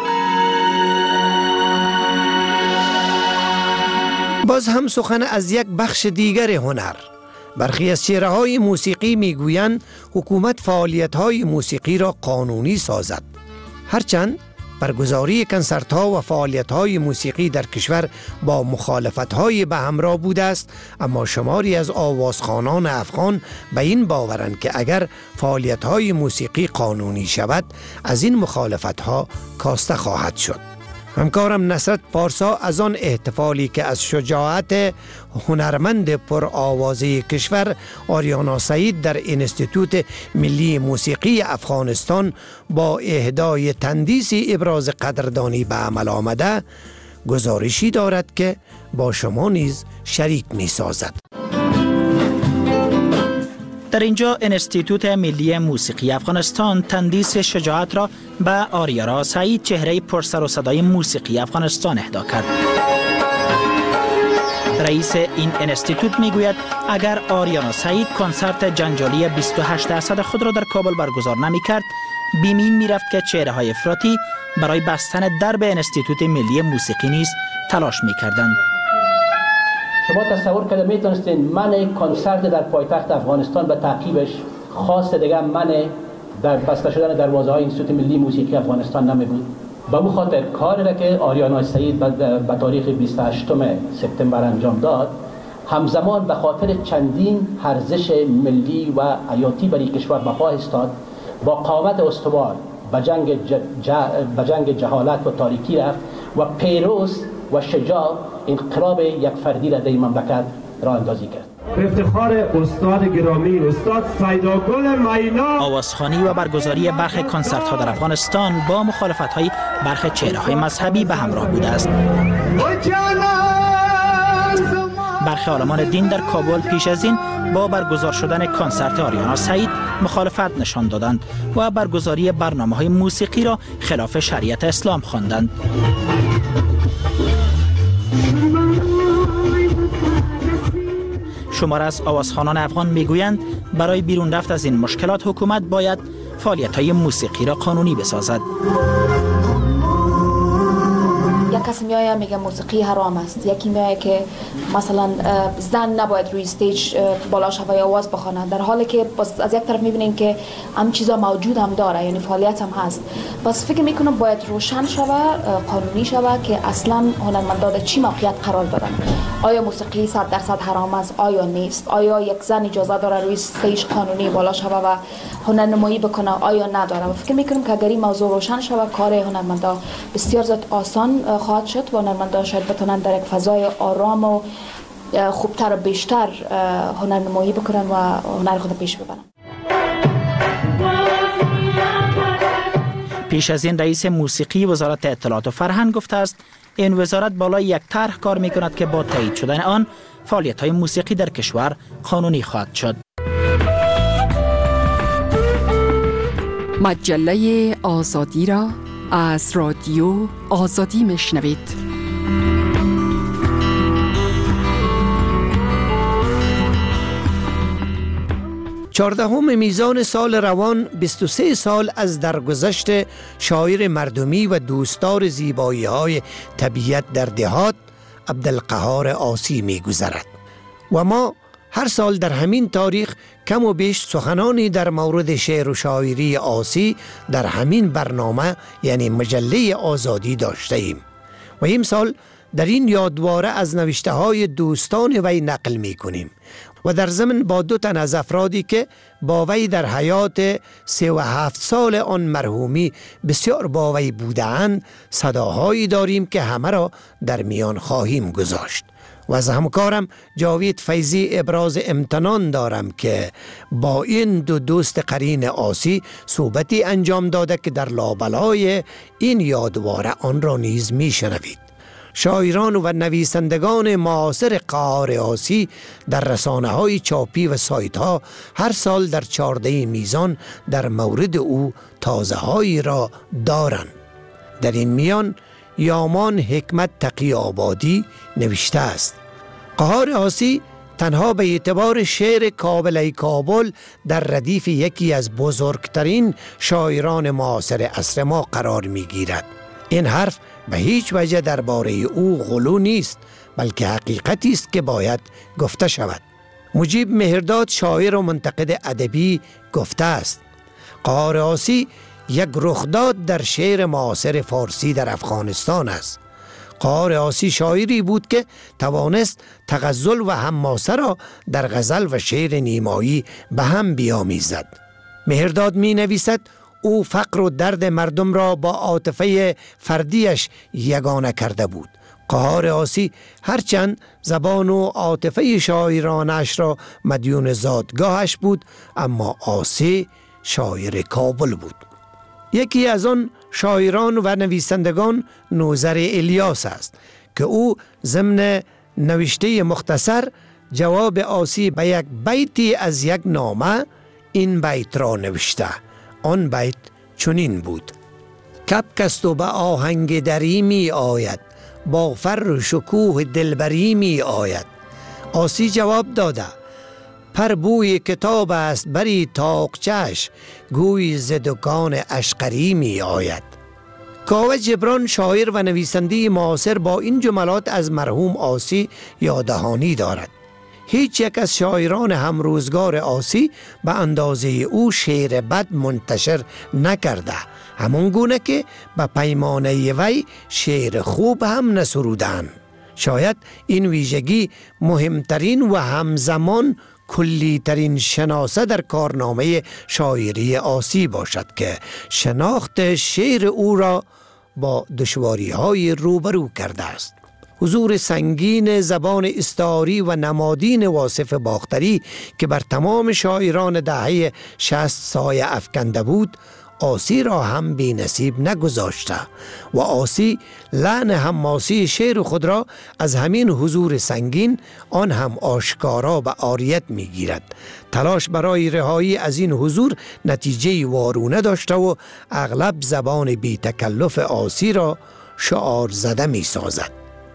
Speaker 8: باز هم سخن از یک بخش دیگر هنر. برخی از چهره‌های موسیقی میگویند حکومت فعالیت‌های موسیقی را قانونی سازد. هرچند برگزاری کنسرت‌ها و فعالیت‌های موسیقی در کشور با مخالفت‌های به همراه بوده است، اما شماری از آوازخوانان افغان به این باورند که اگر فعالیت‌های موسیقی قانونی شود، از این مخالفت‌ها کاسته خواهد شد. همکارم نصرت پارسا از آن احتفالی که از شجاعت هنرمند پرآوازه کشور آریانا سعید در انستیتوت ملی موسیقی افغانستان با اهدای تندیسی ابراز قدردانی به عمل آمده، گزارشی دارد که با شما نیز شریک می سازد.
Speaker 18: در اینجا انستیتوت ملی موسیقی افغانستان تندیس شجاعت را به آریانا سعید، چهره پرسر و صدای موسیقی افغانستان، اهدا کرد. رئیس این انستیتوت میگوید اگر آریانا سعید کنسرت جنجالی 28 اسد خود را در کابل برگزار نمی کرد، بیمین می رفت که چهره های افراطی برای بستن درب انستیتوت ملی موسیقی نیز تلاش می کردند.
Speaker 19: شما تصور کرده میتونستین من کنسرت در پایتخت افغانستان به تعقیبش خواست دیگه من در بسته شدن دروازه های انستیتوت ملی موسیقی افغانستان نمی بود؟ به اون خاطر کاری را که آریانا سعید به تاریخ 28 سپتامبر انجام داد، همزمان به خاطر چندین ارزش ملی و حیاتی برای کشور به پا ایستاد، با قامت استوار به جنگ جهالت و تاریکی رفت و پیروز و شجاع انقلاب یک فردی را در این مملکت راه اندازی کرد.
Speaker 20: به افتخار استاد گرامی استاد فیداگل مینا.
Speaker 18: آوازخوانی و برگزاری برخی کنسرت ها در افغانستان با مخالفت های برخی چهره های مذهبی به همراه بوده است. برخی عالمان دین در کابل پیش از این با برگزار شدن کنسرت آریانا سعید مخالفت نشان دادند و برگزاری برنامه‌های موسیقی را خلاف شریعت اسلام خواندند. شمار از آوازخوانان افغان میگویند برای بیرون رفت از این مشکلات حکومت باید فعالیت‌های موسیقی را قانونی بسازد.
Speaker 21: یک کسی میایه میگه موسیقی حرام است، یکی میایه که مثلا زن نباید روی استیج بالا شوه یا آواز بخونه، در حالی که از یک طرف میبینین که هم چیزا موجود هم داره، یعنی فعالیت هم هست. پس فکر میکنم باید روشن شوه، قانونی شوه که اصلا هنرمندان در چی موقعیت قرار دارن. آیا موسیقی 100% حرام است؟ آیا نیست؟ آیا یک زن اجازه داره روی استیج قانونی بالا شوه و هنرنمایی بکنه؟ آیا نداره؟ و فکر میکنم که اگر این موضوع روشن شوه، کار هنرمندان بسیار زیاد آسان خواهد شد و هنرمندان شاید بتونن در یک فضای آرام و خوبتر و بیشتر هنرنمایی بکنن و هنر خود پیش ببرن.
Speaker 18: پیش از این رئیس موسیقی وزارت اطلاعات و فرهنگ گفته است این وزارت بالای یک طرح کار میکند که با تایید شدن آن فعالیت‌های موسیقی در کشور قانونی خواهد شد.
Speaker 7: مجله آزادی را از رادیو آزادی میشنوید.
Speaker 8: 14 میزان سال روان 23 سال از درگذشت شاعر مردمی و دوستدار زیبایی‌های طبیعت در دهات عبدالقهار عاصی می‌گذرد و ما هر سال در همین تاریخ کم و بیش سخنانی در مورد شعر و شاعری عاصی در همین برنامه یعنی مجله آزادی داشته ایم و این سال در این یادواره از نوشته های دوستان وی نقل می کنیم و در ضمن با 2 تن از افرادی که با وی در حیات 37 سال آن مرحومی بسیار با وی بودند صداهایی داریم که همه را در میان خواهیم گذاشت و از همکارم جاوید فیضی ابراز امتنان دارم که با این 2 دوست قرین عاصی صحبتی انجام داده که در لابلای این یادواره آن را نیز می شنوید. شاعران و نویسندگان معاصر قهار عاصی در رسانه‌های چاپی و سایت‌ها هر سال در 14 میزان در مورد او تازه‌هایی را دارند. در این میان یامان حکمت تقی آبادی نوشته است: قهار عاصی تنها به اعتبار شعر کابل کابل در ردیف یکی از بزرگترین شاعران معاصر عصر ما قرار می‌گیرد. این حرف به هیچ وجه درباره او غلو نیست، بلکه حقیقتی است که باید گفته شود. مجیب مهرداد شاعر و منتقد ادبی گفته است: قهار عاصی یک رخداد در شعر معاصر فارسی در افغانستان است. قهار عاصی شاعری بود که توانست تغزل و حماسه را در غزل و شعر نیمایی به هم بیامیزد. مهرداد می نویسد: او فقر و درد مردم را با عاطفه فردیش یگانه کرده بود. قهار عاصی هرچند زبان و عاطفه شاعرانش را مدیون زادگاهش بود، اما عاصی شاعر کابل بود. یکی از آن شاعران و نویسندگان نوذر الیاس است که او ضمن نوشته مختصر جواب عاصی به یک بیتی از یک نامه این بیت را نوشته. آن بیت چنین بود: کبکست و به آهنگ دری می آید، با فر و شکوه دلبری می آید. عاصی جواب داده: پر بوی کتاب است بری تاقچش، گوی ز دکان اشقری می آید. کاوه جبران شاعر و نویسنده معاصر با این جملات از مرحوم عاصی یاددهانی دارد: هیچ یک از شاعران همروزگار عاصی به اندازه او شعر بد منتشر نکرده. همون گونه که به پیمانه وی شعر خوب هم نسرودند. شاید این ویژگی مهمترین و همزمان کلی ترین شناسه در کارنامه شاعری آسی باشد که شناخت شعر او را با دشواری های روبرو کرده است. حضور سنگین زبان استعاری و نمادین واصف باختری که بر تمام شاعران دهه 60 سایه افکنده بود، آسی را هم بی نصیب نگذاشته و آسی لعن حماسی شعر خود را از همین حضور سنگین آن هم آشکارا به عاریت می گیرد. تلاش برای رهایی از این حضور نتیجه وارونه داشته و اغلب زبان بی تکلف آسی را شعار زده می سازد.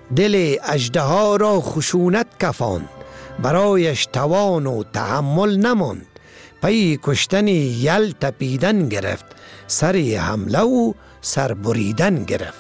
Speaker 8: دل اژدها را خشونت کفاند، برایش توان و تحمل نماند. پی کشتن یل تپیدن گرفت، سر حمله و سر بریدن گرفت.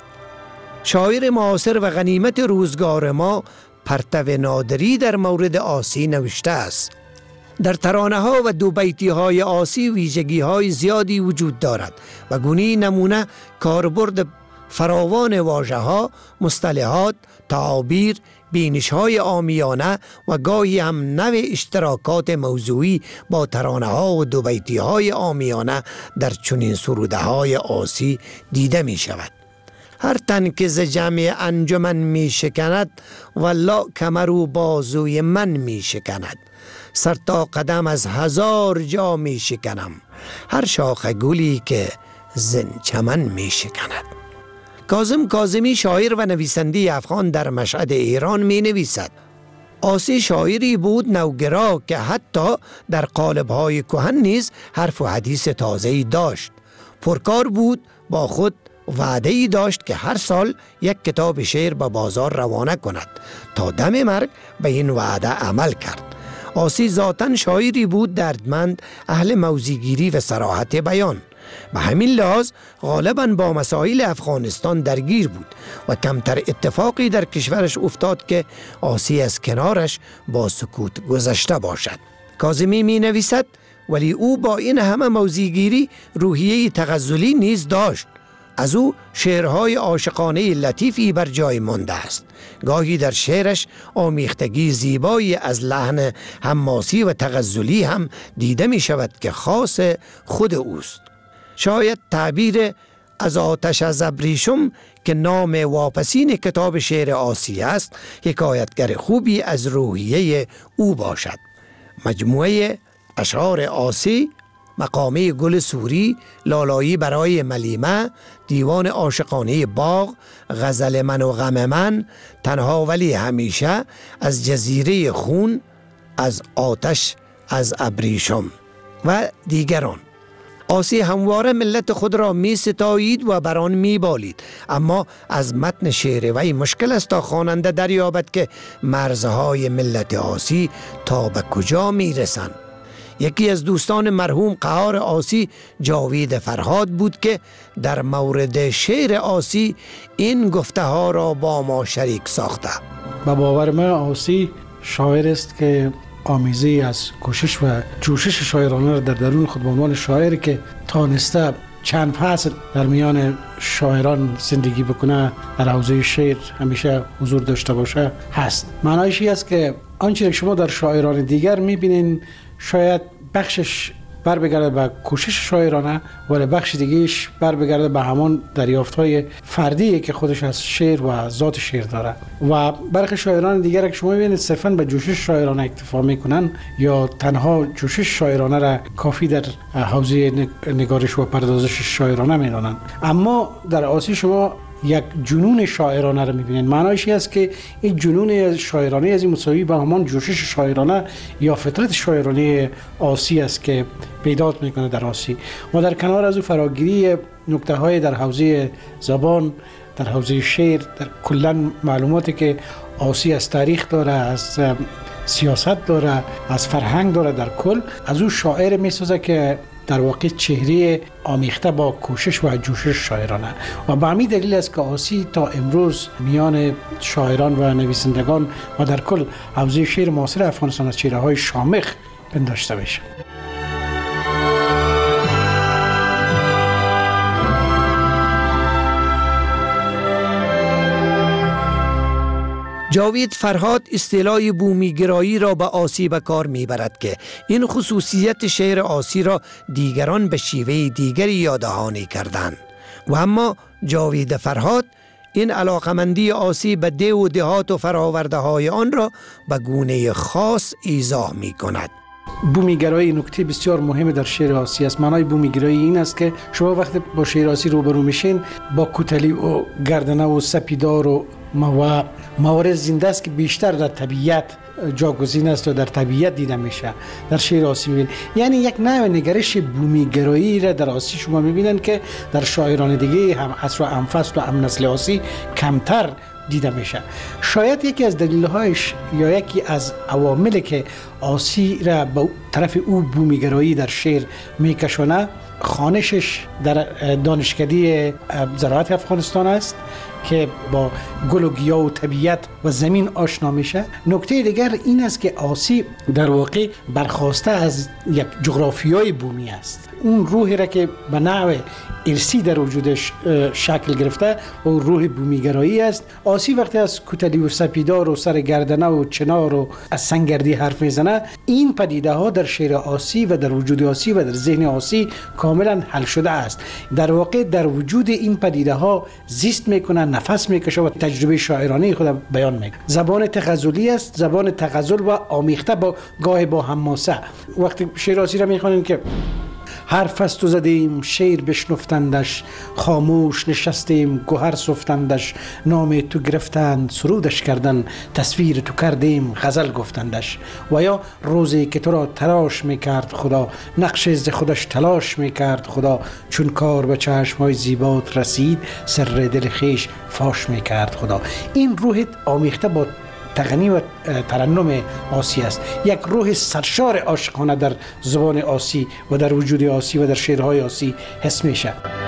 Speaker 8: شاعر معاصر و غنیمت روزگار ما پرتو نادری در مورد آسی نوشته است. در ترانه ها و دو بیتی های آسی ویژگی های زیادی وجود دارد و گونی نمونه کاربرد فراوان واژه ها، مصطلحات، تعابیر، بینش های عامیانه و گاهی هم نوع اشتراکات موضوعی با ترانه ها و دو بیتی های عامیانه در چنین سروده های آسی دیده می شود. هر تن که ز جمع انجمن می شکند، والله کمر و بازوی من می شکند. سر تا قدم از 1000 جا می شکنم، هر شاخ گلی که زن چمن می شکند. کاظم کاظمی شاعر و نویسنده افغان در مشهد ایران می نویسد: آسی شاعری بود نوگرا که حتی در قالب‌های کهن نیز حرف و حدیث تازه‌ای داشت. پرکار بود، با خود وعده‌ای داشت که هر سال یک کتاب شعر به بازار روانه کند. تا دم مرگ به این وعده عمل کرد. آسی ذاتاً شاعری بود دردمند، اهل موزیگیری و صراحت بیان. به همین لحاظ غالباً با مسائل افغانستان درگیر بود و کمتر اتفاقی در کشورش افتاد که آسی از کنارش با سکوت گذشته باشد. کاظمی می نویسد: ولی او با این همه موزیگیری روحیه تغزلی نیز داشت. از او شعرهای عاشقانه لطیفی بر جای مانده است. گاهی در شعرش آمیختگی زیبایی از لحن حماسی و تغزلی هم دیده می شود که خاص خود اوست. شاید تعبیر از آتش از ابریشم که نام واپسین کتاب شعر آسی است، حکایتگر خوبی از روحیه او باشد. مجموعه اشعار آسی، مقامه گل سوری، لالایی برای ملیمه، دیوان عاشقانه باغ، غزل من و غم من، تنها ولی همیشه، از جزیره خون، از آتش از ابریشم و دیگران. آسی همواره ملت خود را می ستایید و بر آن می بالید، اما از متن شعر وی مشکل است تا خواننده دریابد که مرزهای ملت آسی تا به کجا می رسند. یکی از دوستان مرحوم قهار آسی جاوید فرهاد بود که در مورد شعر آسی این گفته ها را با ما شریک ساخته.
Speaker 15: به باور من آسی شاعر است که آمیزه از کوشش و جوشش شاعرانه را در درون خود به عنوان شاعری که تانسته چند فصل در میان شاعران زندگی بکنه، در حوزه شعر همیشه حضور داشته باشه هست. معنایش این است که آنچه شما در شاعران دیگر میبینین شاید بخشش بر بگرده به کوشش شاعرانه، ولی بخش دیگهش بر بگرده به همان دریافت‌های فردی که خودش از شعر و ذات شعر داره. و برخی شاعران دیگر که شما ببینید صرفاً به جوشش شاعرانه اکتفا میکنن یا تنها جوشش شاعرانه را کافی در حوزه نگارش و پردازش شاعرانه میدانند. اما در آسی شما یک جنون شاعرانه رو میبینید. معنایش است که این جنون شاعرانه از این مساوی به همان جوشش شاعرانه یا فطرت شاعرانه آسی است که پیدا میکنه در آسی. و در کنار از او فراگیری نکته های در حوزه زبان، در حوزه شعر، در کلا معلوماتی که آسی از تاریخ داره، از سیاست داره، از فرهنگ داره، در کل از او شاعر میسازه که در واقع چهره آمیخته با کوشش و جوشش شاعرانه. و به همین دلیل است که آسی تا امروز میان شاعران و نویسندگان و در کل حوزه شعر معاصر افغانستان از چهره‌های شامخ پنداشته میشه.
Speaker 8: جاوید فرهاد اصطلاح بومیگرایی را به آسی به کار میبرد که این خصوصیت شعر آسی را دیگران به شیوه دیگری یاددهانی کردند و اما جاوید فرهاد این علاقمندی آسی به ده و دهات و فراورده های آن را به گونه خاص ایضاح می کند.
Speaker 15: بومیگرایی نکته بسیار مهم در شعر آسی است. معنای بومیگرایی این است که شما وقتی با شعر آسی روبرو میشین با کوتلی و گردنه و سپیدار و موارد زنده است که بیشتر در طبیعت جاگزین است و در طبیعت دیده میشه در شعر آسی میبینید. یعنی یک نوع نگرش بومیگرایی را در آسی شما میبینید که در شاعران دیگه هم عصر و انفصل و هم نسل آسی کمتر دیده میشه. شاید یکی از دلیل‌هایش یا یکی از عواملی که آسی را به طرف او بومیگرایی در شعر میکشونه خوانشش در دانشکده زراعت افغانستان است که با گل و گیاه و طبیعت و زمین آشنا میشه. نکته دیگر این است که آسی در واقع برخواسته از یک جغرافیای بومی است. اون روحی را که به نوع ارسی در وجودش شکل گرفته و روح بومیگرایی است. آسی وقتی از کوتلی و سپیدار و سر گردنه و چنار و از سنگردی حرف میزنه، این پدیده ها در شعر آسی و در وجود آسی و در ذهن آسی کاملا حل شده است. در واقع در وجود این پدیده ها زیست میکنه، نفس میکشه و تجربه شاعرانه خود بیان میکنه. زبان تغزلی است، زبان تغزل و آمیخته با گاه با حماسه. وقتی شعر آسی را میخوانیم که حرف از تو زدیم شعر بشنفتندش، خاموش نشستیم گوهر سفتندش، نام تو گرفتند سرودش کردن، تصویر تو کردیم غزل گفتندش. و یا روزی که تو را تراش میکرد خدا، نقش ز خودش تلاش میکرد خدا، چون کار به چشمهای زیبات رسید، سر دل خیش فاش میکرد خدا. این روح آمیخته با تغنی و ترنم آسی است. یک روح سرشار عاشقانه در زبان آسی و در وجود آسی و در شعرهای آسی حس میشه.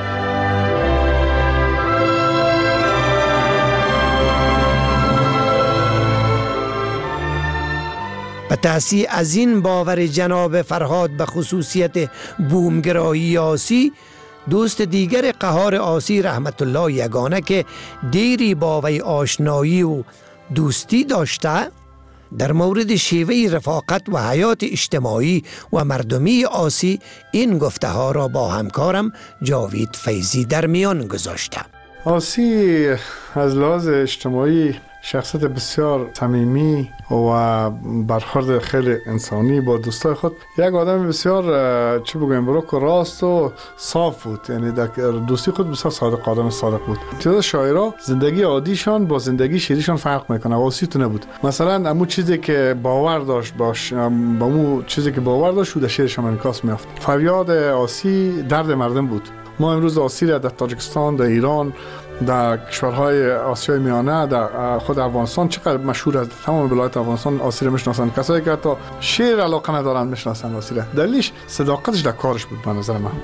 Speaker 8: به تأثیر از این باور جناب فرهاد به خصوصیت بومگرایی آسی، دوست دیگر قهار آسی رحمت الله یگانه که دیری با وی آشنایی و دوستی داشته، در مورد شیوه رفاقت و حیات اجتماعی و مردمی آسی این گفته ها را با همکارم جاوید فیضی در میان گذاشته.
Speaker 11: آسی از لحاظ اجتماعی شخصیت بسیار صمیمی و برخورد خیلی انسانی با دوستای خود، یک آدم بسیار چی بگویم بروک و راست و صاف بود. یعنی در دوستی خود بسیار صادق، آدم صادق بود. تعداد شاعرها زندگی عادیشان با زندگی شعریشان فرق میکنه. آسی تو نبود. مثلا امو چیزی که باور داشت باش با امو چیزی که باور داشت در شعرشان انعکاس میافت. فریاد آسی درد مردم بود. ما امروز آسی را در تاجیکستان، در ایران، در کشورهای آسیای میانه، در خود افغانستان چقدر مشهور است. تمام ولایت افغانستان آسی را میشناسن. کسایی که حتی شعر علاقه ندارن میشناسن آسی را. دلیلش صداقتش در کارش بود به نظر من.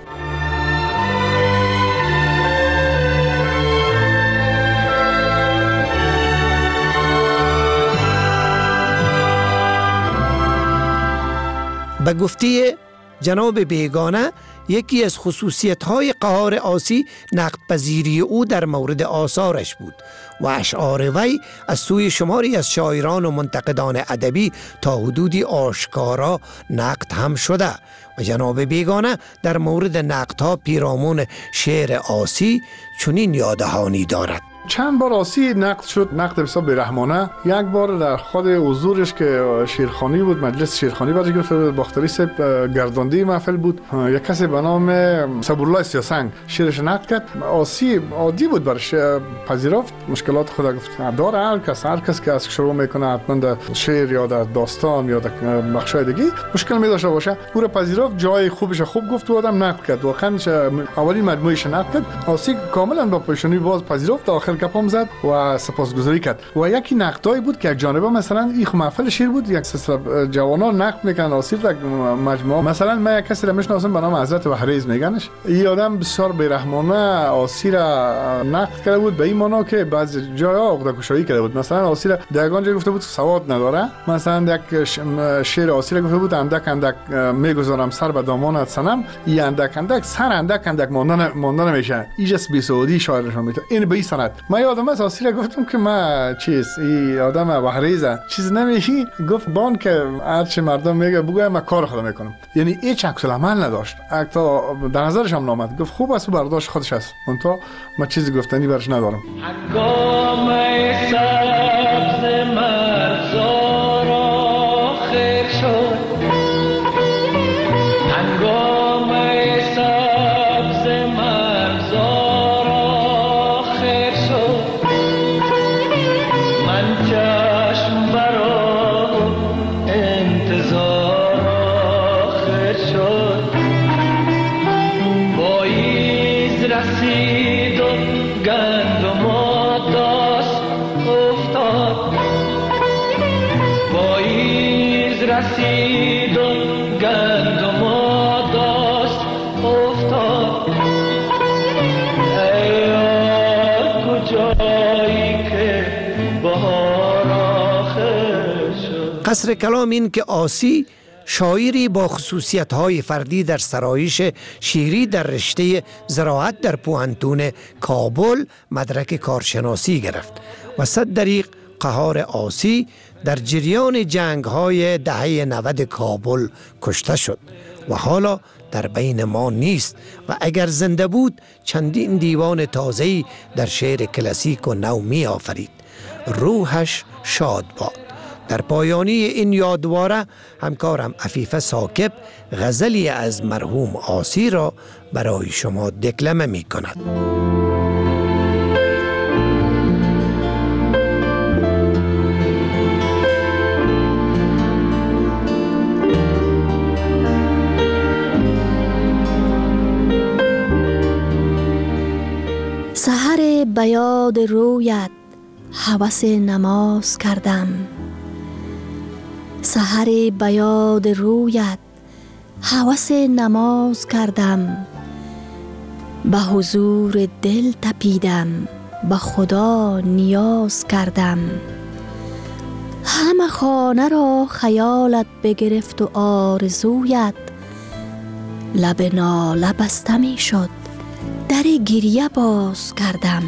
Speaker 8: به گفته جناب بیگانه، یکی از خصوصیت‌های قهار آسی نقدپذیری او در مورد آثارش بود و اشعار وی از سوی شماری از شاعران و منتقدان ادبی تا حدودی آشکارا نقد هم شده و جناب بیگانه در مورد نقدها پیرامون شعر آسی چنین یاددهانی دارد.
Speaker 11: چند بار آسی نقد شد، نقد بسیار بیرحمانه. یک بار در خود حضورش که شیرخوانی بود، مجلس شیرخوانی برای گرفته بود، باختری صاحب گردانده محفل بود، یک کسی به نام صبورالله سیاسنگ شعرش نقد کرد. آسی عادی بود برش، پذیرفت، مشکلات خود گفت داره. هر کس که از شروع میکنه حتما در شعر یا در داستان یا در بخشای دیگه مشکل می داشته باشه، او را پذیرفت، جای خوبش خوب گفت و آدم نقد کرد. واقعا اولین مجموعهش نقد کرد. آسی کاملا با پیشانی باز پذیرفت، داخل گپام زد و سپاسگزاری کرد. و یکی نقدایی بود که یک جانبه مثلا این محفل شعر بود، یک سلسله جوانان نقد میکنن آسی در مجموعه. مثلا من یک کسی را میشناسم به نام حضرت وحریز میگنش. این آدم بسیار بیرحمانه آسی را نقد کرده بود به این معنا که بعضی جاها عقده‌گشایی کرده بود. مثلا آسی را در جا گفته بود سواد نداره. مثلا یک شعر آسی را گفته بود اندک اندک میگذارم سر به دامانت صنم، این اندک اندک سر اندک اندک ماندن میشه. ایجاس بی سعودی شاعرشون میگه این به این سند
Speaker 3: من یادم است آسی را گفتم که من این آدم وحریزه چیز نمیگی، گفت بان که هرچی مردم میگه بگویم من کار خودم میکنم. یعنی هیچ عکس العمل نداشت، حتی در نظرش هم نامد. گفت خوب است و برداشت خودش است، منتها من چیزی گفتنی برش ندارم.
Speaker 8: قصر کلام این که آسی شاعری با خصوصیت‌های فردی در سرایش شعری در رشته زراعت در پوهنتون کابل مدرک کارشناسی گرفت و 100 دریغ قهار آسی در جریان جنگ‌های دهه 90 کابل کشته شد و حالا در بین ما نیست و اگر زنده بود چندین دیوان تازه‌ای در شعر کلاسیک و نو می آفرید. روحش شاد باد. در پایانی این یادواره همکارم عفیفه ثاقب غزلی از مرحوم آسی را برای شما دکلمه می کند.
Speaker 10: سحر به یاد رویت هوس نماز کردم، سحر به یاد رویت هوس نماز کردم، به حضور دل تپیدم، به خدا نیاز کردم. همه خانه را خیالت بگرفت و آرزویت، لب ناله بسته می شد، در گریه باز کردم.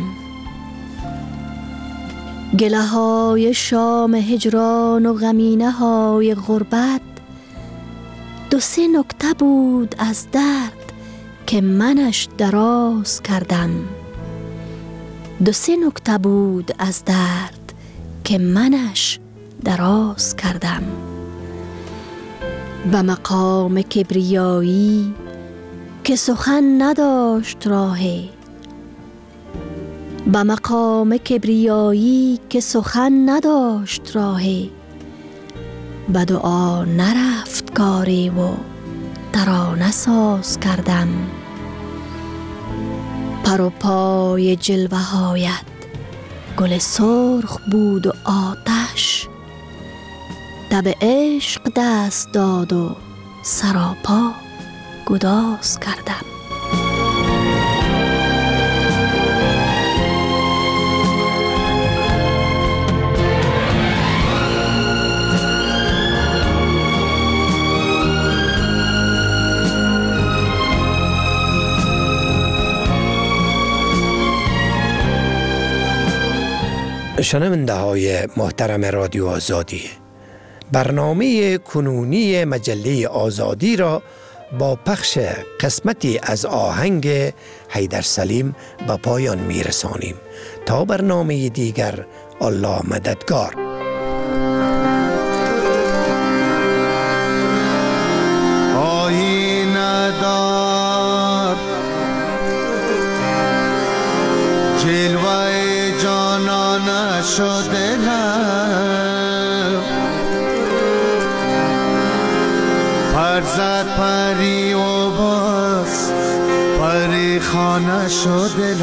Speaker 10: گله های شام هجران و غمینه های غربت، 2-3 نکته بود از درد که منش دراز کردم. 2-3 نکته بود از درد که منش دراز کردم. به مقام کبریایی که سخن نداشت راهی، به مقام کبریایی که سخن نداشت راهی، به دعا نرفت کاری و ترانه ساز کردم. پر و پای جلوه هایت گل سرخ بود و آتش، دب عشق دست داد و سراپا گداز کردم.
Speaker 8: شنونده های محترم رادیو آزادی، برنامه کنونی مجله آزادی را با پخش قسمتی از آهنگ حیدر سلیم به پایان می رسانیم. تا برنامه دیگر، الله مددگار.
Speaker 22: آینه دار جلوه جانانه شده پرزد پری و باز پری خانه شده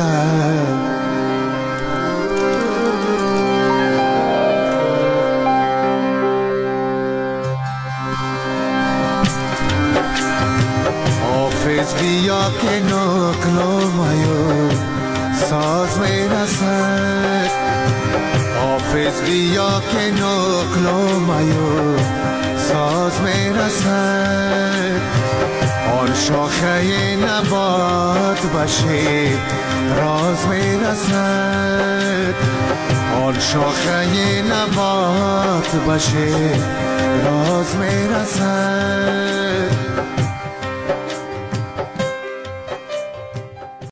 Speaker 22: حافظ بیا که نکلومایو ساز میرسد، حافظ بیا که نکلومایو ساز میرسد، آن شاخه نبات بشه راز میرسد آن شاخه نبات بشه راز میرسد